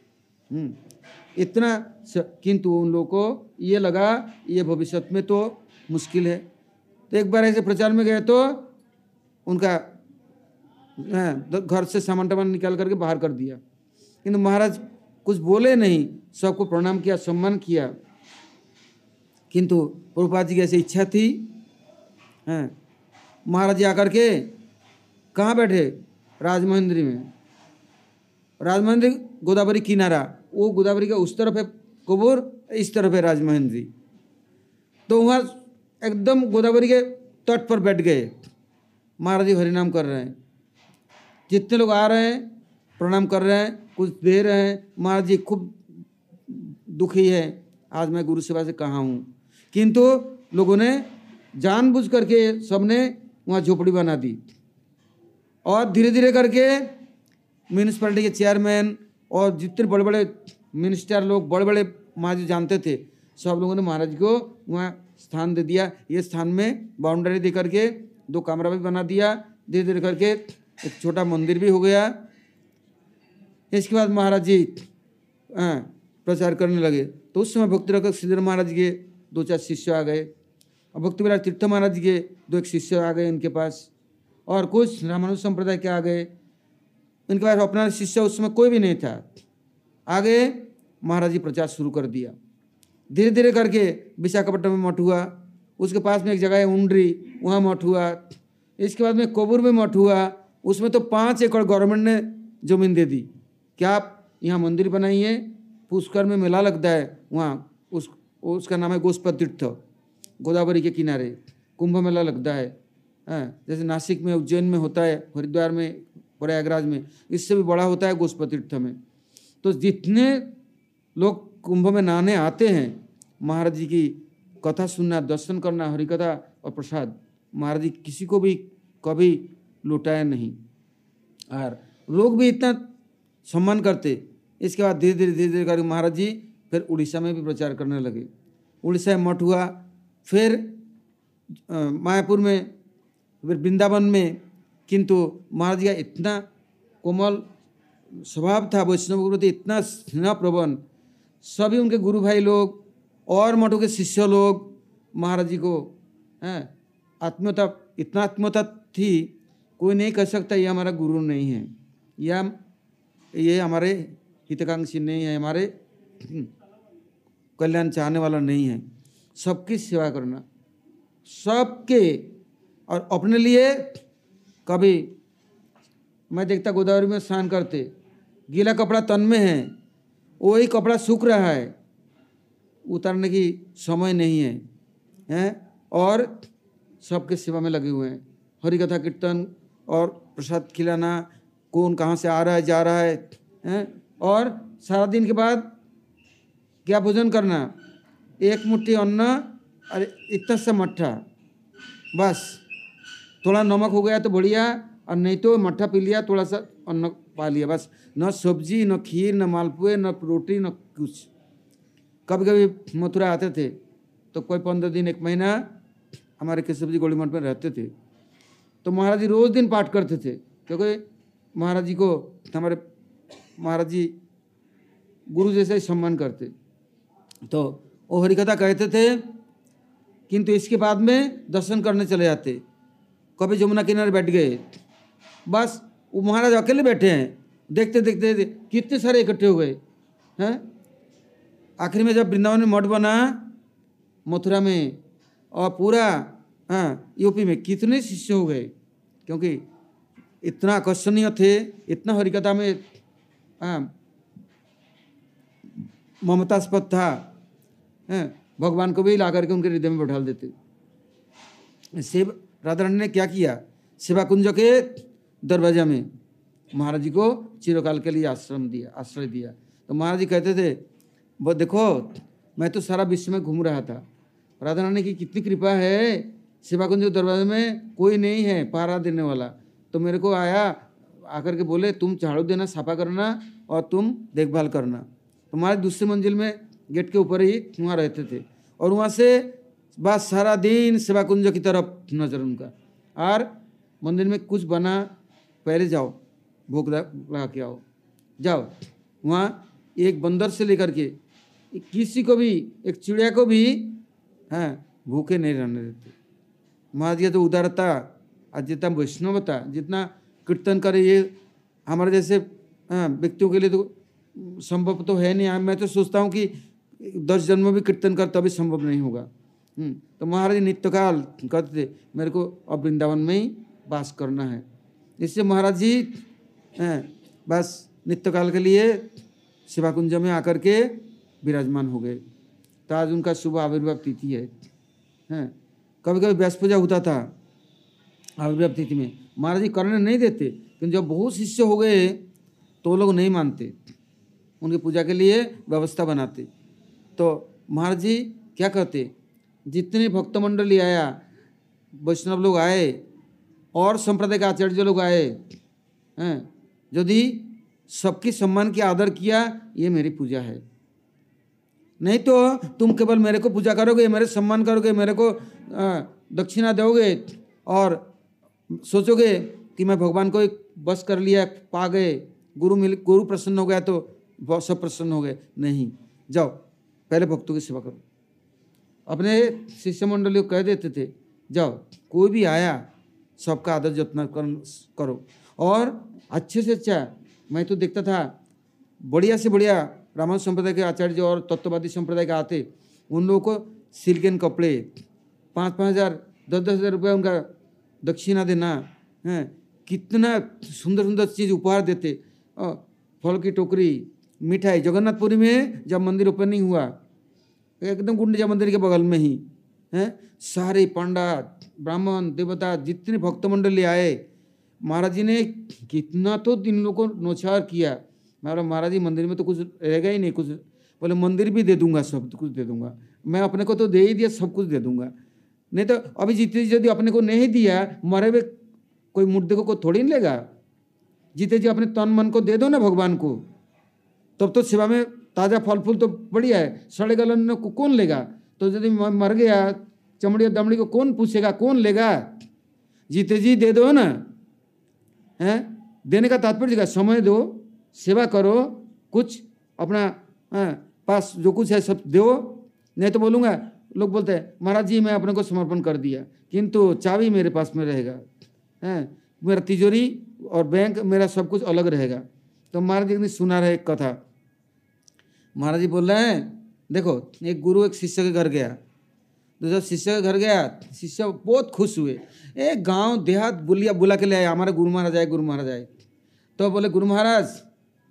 इतना किंतु उन लोगों को ये लगा ये भविष्य में तो मुश्किल है। तो एक बार ऐसे प्रचार में गए तो उनका घर से सामान टामान निकाल करके बाहर कर दिया, किंतु महाराज कुछ बोले नहीं, सबको प्रणाम किया, सम्मान किया। किंतु प्रभुपाद जी की ऐसी इच्छा थी। महाराज जी आकर के कहाँ बैठे? राजमहेंद्री में। राजमहेंद्री गोदावरी किनारा, वो गोदावरी का उस तरफ है कबूर, इस तरफ है राजमहेंद्री। तो वहाँ एकदम गोदावरी के तट पर बैठ गए। महाराज जी हरिनाम कर रहे हैं, जितने लोग आ रहे हैं प्रणाम कर रहे हैं, कुछ दे रहे हैं। महाराज जी खूब दुखी है, आज मैं गुरु सेवा से कहाँ हूँ। किंतु लोगों ने जानबूझ करके सबने वहाँ झोपड़ी बना दी और धीरे धीरे करके म्यूनिसिपैलिटी के चेयरमैन और जितने बड़े बड़े मिनिस्टर लोग, बड़े बड़े महाराज जी जानते थे, सब लोगों ने महाराज जी को वहाँ स्थान दे दिया। ये स्थान में बाउंड्री दे करके 2 कमरा भी बना दिया। धीरे धीरे करके एक छोटा मंदिर भी हो गया। इसके बाद महाराज जी प्रचार करने लगे। तो उस समय भक्ति रखक श्रीधर महाराज के 2-4 शिष्य आ गए, और भक्ति विलास तीर्थ महाराज जी के 2-1 शिष्य आ गए इनके पास, और कुछ रामानुज संप्रदाय के आ गए। इनके पास अपना शिष्य उस समय कोई भी नहीं था। आगे महाराज जी प्रचार शुरू कर दिया। धीरे धीरे करके विशाखापट्टनम में मठ हुआ, उसके पास में एक जगह है उंडरी, वहाँ मठ हुआ। इसके बाद में कोबूर में मठ हुआ, उसमें तो 5 एकड़ गवर्नमेंट ने जमीन दे दी कि आप यहाँ मंदिर बनाइए। पुष्कर में मेला लगता है, वहाँ उसका नाम है गोस्पद तीर्थ, गोदावरी के किनारे कुंभ मेला लगता है। जैसे नासिक में, उज्जैन में होता है, हरिद्वार में, प्रयागराज में, इससे भी बड़ा होता है गोस्पद तीर्थ में। तो जितने लोग कुंभ में नहाने आते हैं, महाराज जी की कथा सुनना, दर्शन करना, हरिकथा और प्रसाद, महाराज जी किसी को भी कभी लुटाया नहीं, और लोग भी इतना सम्मान करते। इसके बाद धीरे धीरे करके महाराज जी फिर उड़ीसा में भी प्रचार करने लगे। उड़ीसा में मठ हुआ, फिर मायापुर में, फिर वृंदावन में। किंतु महाराज जी का इतना कोमल स्वभाव था, वैष्णव के प्रति इतना स्नेह प्रवण, सभी उनके गुरु भाई लोग और मठों के शिष्य लोग महाराज जी को आत्मीयता, इतना आत्मीयता थी, कोई नहीं कह सकता ये हमारा गुरु नहीं है, या ये हमारे हितकांक्षी नहीं है, हमारे कल्याण चाहने वाला नहीं है। सबकी सेवा करना, सबके, और अपने लिए कभी मैं देखता गोदावरी में स्नान करते, गीला कपड़ा तन में है, वही कपड़ा सूख रहा है, उतारने की समय नहीं है, हैं? और सबके सेवा में लगे हुए हैं, हरि कथा कीर्तन और प्रसाद खिलाना, कौन कहाँ से आ रहा है जा रहा है, हैं? और सारा दिन के बाद क्या भोजन करना, एक मुट्ठी अन्न और इतना सा मट्ठा, बस थोड़ा नमक हो गया तो बढ़िया, और नहीं तो मट्ठा पी लिया, थोड़ा सा अन्न पा लिया, बस न सब्जी न खीर न मालपुए न रोटी न कुछ। कभी कभी मथुरा आते थे तो कोई 15 दिन 1 महीना हमारे केशव जी गौड़ी मठ में रहते थे, तो महाराज जी रोज़ दिन पाठ करते थे, क्योंकि महाराज जी को हमारे महाराज जी गुरु जैसे ही सम्मान करते। तो वो हरिकथा कहते थे, किंतु इसके बाद में दर्शन करने चले जाते। कभी जमुना किनारे बैठ गए, बस वो महाराज अकेले बैठे हैं, देखते देखते कितने सारे इकट्ठे हो गए हैं। आखिर में जब वृंदावन में मठ बना, मथुरा में और पूरा यूपी में कितने शिष्य हो गए, क्योंकि इतना आकर्षणीय थे, इतना हरिकथा में ममतास्पद था, भगवान को भी ला करके उनके हृदय में बैठा देते। शिव राधा रानी ने क्या किया, सेवा कुंज के दरवाजा में महाराज जी को चिरकाल के लिए आश्रय दिया। तो महाराज जी कहते थे, वो देखो मैं तो सारा विश्व में घूम रहा था, राधा रानी की कितनी कृपा है, सेवा कुंज के दरवाजे में कोई नहीं है पहरा देने वाला, तो मेरे को आकर के बोले तुम झाड़ू देना, साफा करना और तुम देखभाल करना। तो महाराज दूसरी मंजिल में गेट के ऊपर ही वहाँ रहते थे, और वहाँ से बस सारा दिन सेवा कुंज की तरफ नजर उनका। और मंदिर में कुछ बना, पहले जाओ भोग लगा के आओ, जाओ। वहाँ एक बंदर से लेकर के किसी को भी, एक चिड़िया को भी भूखे नहीं रहने देते। महाराज जी तो उदारता और जितना वैष्णवता, जितना कीर्तन करे, ये हमारे जैसे व्यक्तियों के लिए तो संभव तो है नहीं। मैं तो सोचता हूँ कि 10 जन्म भी कीर्तन कर तभी संभव नहीं होगा। तो महाराज नित्यकाल कहते थे मेरे को अब वृंदावन में ही वास करना है। इससे महाराज जी बस नित्यकाल के लिए सेवा कुंज में आकर के विराजमान हो गए। तो आज उनका शुभ आविर्भाव तिथि है। कभी कभी व्यास पूजा होता था आविर्भाव तिथि में, महाराज जी करने नहीं देते, लेकिन जब बहुत शिष्य हो गए तो वो लोग नहीं मानते, उनकी पूजा के लिए व्यवस्था बनाते। तो महाराज जी क्या कहते, जितने भक्त मंडली आया, वैष्णव लोग आए और संप्रदाय के आचार्य लोग आए, यदि सबकी सम्मान की आदर किया, ये मेरी पूजा है। नहीं तो तुम केवल मेरे को पूजा करोगे, मेरे सम्मान करोगे, मेरे को दक्षिणा दोगे और सोचोगे कि मैं भगवान को बस कर लिया, पा गए, गुरु प्रसन्न हो गया तो सब प्रसन्न हो गए। नहीं, जाओ पहले भक्तों की सेवा करो। अपने शिष्य मंडली को कह देते थे, जाओ कोई भी आया सबका आदर जतना करो। और अच्छे से अच्छा, मैं तो देखता था बढ़िया से बढ़िया ब्राह्मण संप्रदाय के आचार्य और तत्ववादी संप्रदाय के आते, उन लोगों को सिल्कन कपड़े 5-5 हज़ार 10-10 हज़ार रुपये उनका दक्षिणा देना है। कितना सुंदर सुंदर चीज़ उपहार देते, फल की टोकरी, मिठाई। जगन्नाथपुरी में जब मंदिर ओपनिंग हुआ, एकदम गुंडीचा मंदिर के बगल में ही सारे पंडा ब्राह्मण देवता जितने भक्त मंडली आए, महाराज जी ने कितना तो इन लोगों को नौछावर किया। महाराज जी मंदिर में तो कुछ रहेगा ही नहीं, कुछ बोले मंदिर भी दे दूंगा, सब कुछ दे दूंगा, मैं अपने को तो दे ही दिया, सब कुछ दे दूंगा। नहीं तो अभी जीते जी यदि अपने को नहीं दिया, मरे हुए कोई मुर्दे को थोड़ी नहीं लेगा। जीते जी अपने तन मन को दे दो ना भगवान को, तब तो सेवा में ताज़ा फल फूल तो बढ़िया है। सड़े गलन को कौन लेगा? तो यदि मर गया चमड़ी दमड़ी को कौन पूछेगा, कौन लेगा? जीते जी दे दो ना। देने का तात्पर्य समय दो, सेवा करो, कुछ अपना पास जो कुछ है सब दो। नहीं तो बोलूँगा, लोग बोलते हैं महाराज जी मैं अपने को समर्पण कर दिया, किंतु चाबी मेरे पास में रहेगा, मेरा तिजोरी और बैंक मेरा सब कुछ अलग रहेगा। तो महाराज जी ने सुना रहे एक कथा। महाराज जी बोल रहे हैं, देखो एक गुरु एक शिष्य के घर गया, तो जब शिष्य के घर गया, शिष्य बहुत खुश हुए। एक गांव देहात बुला के ले आए, हमारे गुरु महाराज आए, गुरु महाराज आए। तो बोले गुरु महाराज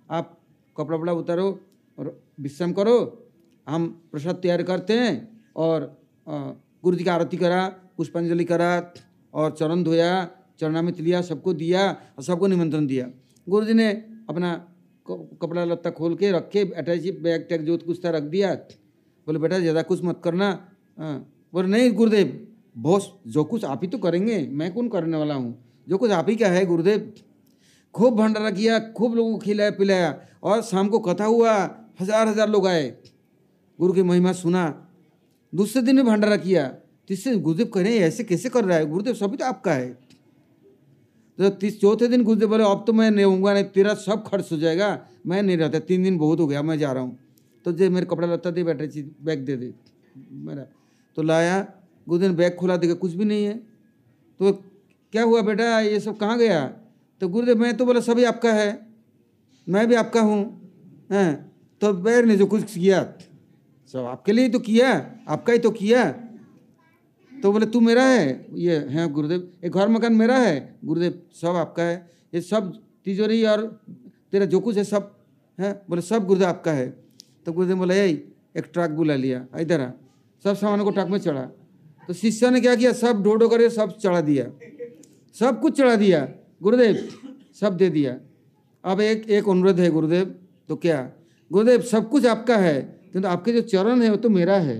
आप कपड़ा वपड़ा उतारो और विश्राम करो, हम प्रसाद तैयार करते हैं। और गुरु जी का आरती करा, पुष्पांजलि करा और चरण धोया, चरणामृत लिया, सबको दिया और सबको निमंत्रण दिया। गुरु जी ने अपना कपड़ा लत्ता खोल के रख के अटैची बैग टैग जो कुछ था रख दिया। बोले बेटा ज़्यादा कुछ मत करना। बोले नहीं गुरुदेव, बॉस जो कुछ आप ही तो करेंगे, मैं कौन करने वाला हूँ, जो कुछ आप ही का है गुरुदेव। खूब भंडारा किया, खूब लोगों को खिलाया पिलाया और शाम को कथा हुआ, हजार लोग आए, गुरु की महिमा सुना। दूसरे दिन भी भंडारा किया। तीसरे गुरुदेव कह रहे हैं ऐसे कैसे कर रहा है गुरुदेव, सभी तो आपका है। तो चौथे दिन गुरुदेव बोले अब तो मैं नहीं होऊंगा, नहीं तेरा सब खर्च हो जाएगा, मैं नहीं रहता, 3 दिन बहुत हो गया, मैं जा रहा हूँ। तो जे मेरे कपड़ा लत्ता दे बेटा, चीज बैग दे दे मेरा। तो लाया, गुरुदेव ने बैग खोला, देखा कुछ भी नहीं है। तो क्या हुआ बेटा, ये सब कहाँ गया? तो गुरुदेव मैं तो बोला सभी आपका है, मैं भी आपका हूँ। हैं तो बैर ने जो कुछ किया सब आपके लिए तो किया, आपका ही तो किया। तो बोले तू मेरा है, ये है गुरुदेव, एक घर मकान मेरा है गुरुदेव, सब आपका है, ये सब तिजोरी और तेरा जो कुछ है सब है। बोले सब गुरुदेव आपका है। तो गुरुदेव बोले एक ट्रक बुला लिया, इधर आ, सब सामानों को ट्रक में चढ़ा। तो शिष्य ने क्या किया, सब ढो करके सब चढ़ा दिया, सब कुछ चढ़ा दिया, गुरुदेव सब दे दिया। अब एक अनुरोध है गुरुदेव। तो क्या? गुरुदेव सब कुछ आपका है, किंतु आपके जो चरण है वो तो मेरा है।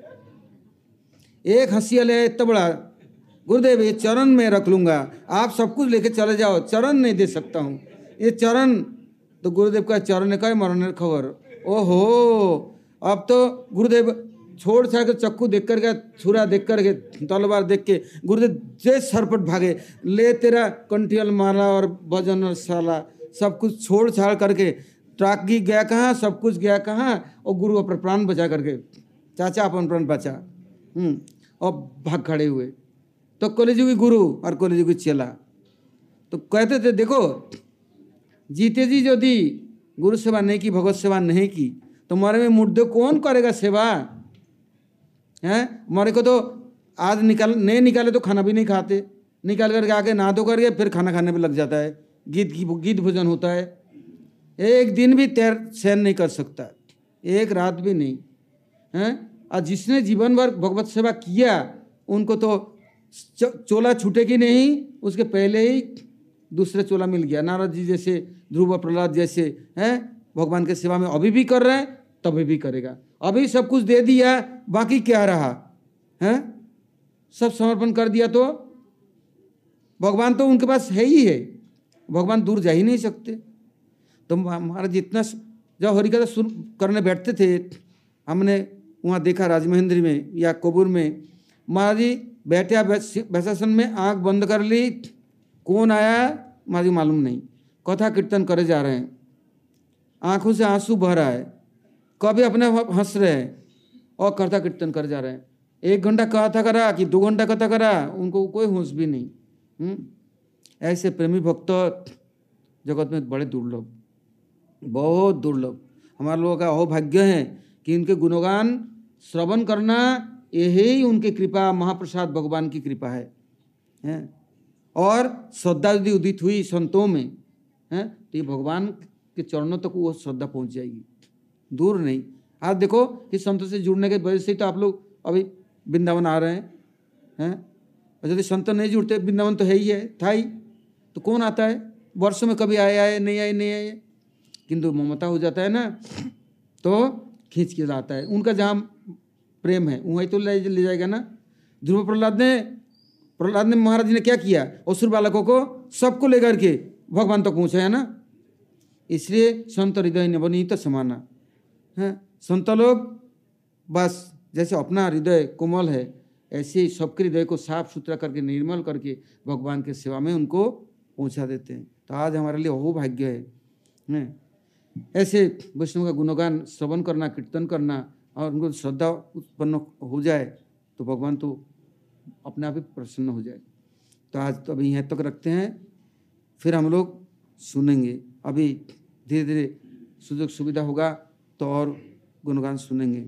एक हंसी वाले इतना बड़ा, गुरुदेव ये चरण में रख लूंगा, आप सब कुछ लेके चले जाओ, चरण नहीं दे सकता हूँ, ये चरण। तो गुरुदेव का चरण ने कहा मरण खबर। ओहो, अब तो गुरुदेव छोड़ छाड़ के चक्कू देख करके, छुरा देख करके, तलवार देख के गुरुदेव जय सरपट भागे, ले तेरा कंठियल माला और भजन और साला सब कुछ छोड़ छाड़ करके, ट्रक की गया कहाँ, सब कुछ गया कहाँ, और गुरु अपना प्राण बचा करके, चाचा अपन प्राण बचा। और भाग खड़े हुए। तो कॉलेजुगी गुरु और कॉलेजुगी चेला तो कहते थे देखो, जीते जी यदि गुरु सेवा नहीं की, भगवत सेवा नहीं की, तो मरे में मुर्दे कौन करेगा सेवा? हैं मरे को तो आज नहीं निकाले तो खाना भी नहीं खाते, निकाल करके आके नहा धो करके फिर खाना खाने में लग जाता है, गीत भोजन होता है। एक दिन भी तैर सहन नहीं कर सकता, एक रात भी नहीं हैं। और जिसने जीवन भर भगवत सेवा किया उनको तो चोला छूटेगी नहीं, उसके पहले ही दूसरे चोला मिल गया। नारद जी जैसे, ध्रुव प्रहलाद जैसे हैं, भगवान के सेवा में अभी भी कर रहे हैं, तभी भी करेगा। अभी सब कुछ दे दिया, बाकी क्या रहा है? सब समर्पण कर दिया तो भगवान तो उनके पास है ही है, भगवान दूर जा ही नहीं सकते। तो हमारा जितना जब हरिकथा सुन करने बैठते थे, हमने वहाँ देखा राजमहेंद्री में या कोबूर में, महाराज जी बैठे वैशासन में आंख बंद कर ली, कौन आया महाराज जी मालूम नहीं, कथा कीर्तन करे जा रहे हैं, आंखों से आंसू बह रहा है, कभी अपने हंस रहे हैं और कथा कीर्तन करे जा रहे हैं। 1 घंटा कथा करा कि 2 घंटा कथा करा, उनको कोई होश भी नहीं। ऐसे प्रेमी भक्त जगत में बड़े दुर्लभ, बहुत दुर्लभ। हमारे लोगों का अहोभाग्य है कि इनके गुणगान श्रवण करना, यही उनकी कृपा, महाप्रसाद भगवान की कृपा है। और श्रद्धा यदि उदित हुई संतों में है तो ये भगवान के चरणों तक वो श्रद्धा पहुंच जाएगी, दूर नहीं। आज देखो कि संतों से जुड़ने के वजह से तो आप लोग अभी वृंदावन आ रहे हैं। और यदि संत नहीं जुड़ते, वृंदावन तो है ही है, था ही, तो कौन आता है? वर्षों में कभी आए नहीं आए, किंतु ममता हो जाता है ना, तो खींच के लाता है। उनका जहाँ प्रेम है वहीं तो ले जाएगा ना। ध्रुव प्रहलाद ने महाराज जी ने क्या किया, असुर बालकों को सबको लेकर के भगवान तक पहुँचाया ना। इसलिए संत हृदय नवनीत समाना है। संत लोग बस जैसे अपना हृदय कोमल है, ऐसे ही सबके हृदय को साफ सुथरा करके, निर्मल करके भगवान के सेवा में उनको पहुँचा देते हैं। तो आज हमारे लिए वो भाग्य है। ऐसे वैष्णव का गुणगान श्रवण करना, कीर्तन करना, और उनको श्रद्धा उत्पन्न हो जाए तो भगवान तो अपने आप ही प्रसन्न हो जाए। तो आज तो अभी यहाँ तक रखते हैं, फिर हम लोग सुनेंगे। अभी धीरे धीरे सुযোগ सुविधा होगा तो और गुणगान सुनेंगे।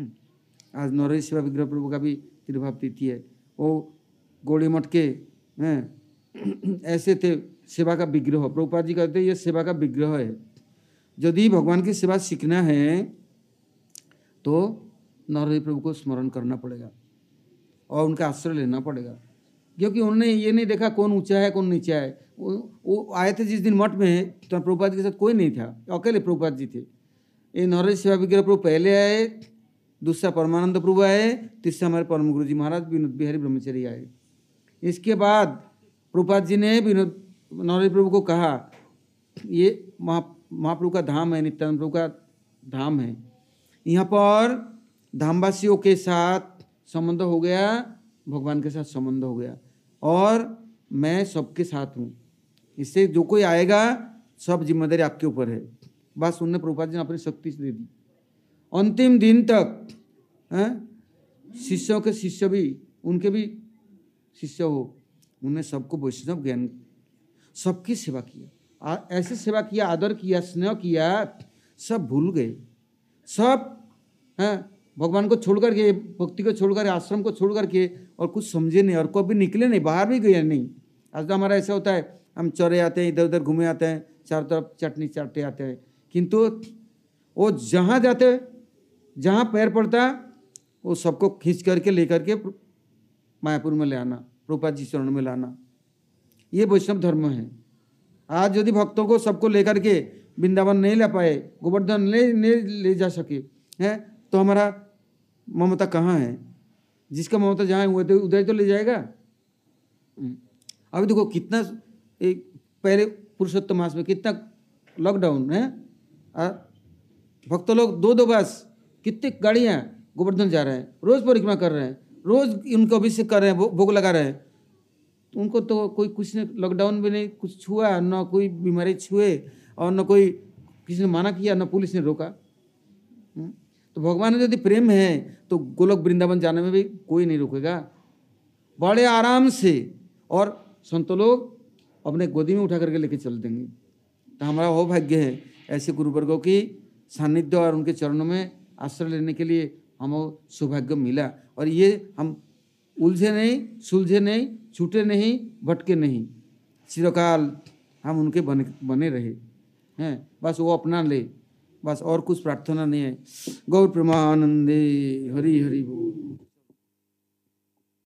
आज नरहरि सेवा विग्रह प्रभु का भी तिरुभाव तिथि है। वो गौड़ी मठ के हैं ऐसे थे, सेवा का विग्रह। प्रभुपाद जी कहते हैं ये सेवा का विग्रह है। यदि भगवान की सेवा सीखना है तो नरहरि प्रभु को स्मरण करना पड़ेगा और उनका आश्रय लेना पड़ेगा, क्योंकि उन्होंने ये नहीं देखा कौन ऊंचा है कौन नीचा है। वो आए थे जिस दिन मठ में, तो प्रभुपाद जी के साथ कोई नहीं था, अकेले प्रभुपाद जी थे। ये नरहरि सेवा विग्रह प्रभु पहले आए, दूसरा परमानंद प्रभु आए, तीसरा हमारे परम गुरु जी महाराज विनोद बिहारी ब्रह्मचारी आए। इसके बाद प्रभुपाद जी ने नरहरि प्रभु को कहा, ये महाप्रभु का धाम है, नित्यानंद प्रभु का धाम है, यहाँ पर धामवासियों के साथ संबंध हो गया, भगवान के साथ संबंध हो गया, और मैं सबके साथ हूँ, इससे जो कोई आएगा सब जिम्मेदारी आपके ऊपर है। बस उन्होंने प्रभुपाद जी ने अपनी शक्ति से दे दी। अंतिम दिन तक शिष्यों के शिष्य भी, उनके भी शिष्य हो, उन्होंने सबको वैष्णव ज्ञान, सबकी सेवा किया, ऐसे सेवा किया, आदर किया, स्नेह किया, सब भूल गए, सब भगवान को छोड़ करके, भक्ति को छोड़ करके, आश्रम को छोड़ करके, और कुछ समझे नहीं, और कभी निकले नहीं, बाहर भी गए नहीं। आज तो हमारा ऐसा होता है, हम चौरे आते हैं, इधर उधर घूमे आते हैं, चारों तरफ चटनी चाटते आते हैं, किंतु वो जहाँ जाते, जहाँ पैर पड़ता, वो सबको खींच करके लेकर के मायापुर में ले आना, प्रभुपाद जी चरण में लाना, ये वैष्णव धर्म है। आज यदि भक्तों को सबको लेकर के वृंदावन नहीं ला पाए, गोवर्धन नहीं ले जा सके हैं, तो हमारा ममता कहाँ है? जिसका ममता जहाँ है उधर तो ले जाएगा। अभी देखो कितना, एक पहले पुरुषोत्तम मास में कितना लॉकडाउन है, भक्त लोग दो बस, कितनी गाड़ियाँ गोवर्धन जा रहे हैं, रोज परिक्रमा कर रहे हैं, रोज उनको अभिषेक कर रहे हैं, भोग लगा रहे हैं। उनको तो कोई कुछ ने लॉकडाउन में नहीं कुछ छुआ, न कोई बीमारी छुए, और न कोई किसी ने माना किया, न पुलिस ने रोका। तो भगवान में यदि प्रेम है तो गोलोक वृंदावन जाने में भी कोई नहीं रोकेगा, बड़े आराम से, और संतों लोग अपने गोदी में उठा करके लेके चल देंगे। तो हमारा वो भाग्य है ऐसे गुरुवर्गों की सानिध्य और उनके चरणों में आश्रय लेने के लिए हमें सौभाग्य मिला। और ये हम उलझे नहीं, सुलझे नहीं, छूटे नहीं, भटके नहीं, चिरकाल हम उनके बने रहे हैं, बस वो अपना ले, बस और कुछ प्रार्थना नहीं है। गौर प्रेमानंदे, हरि हरि बोल।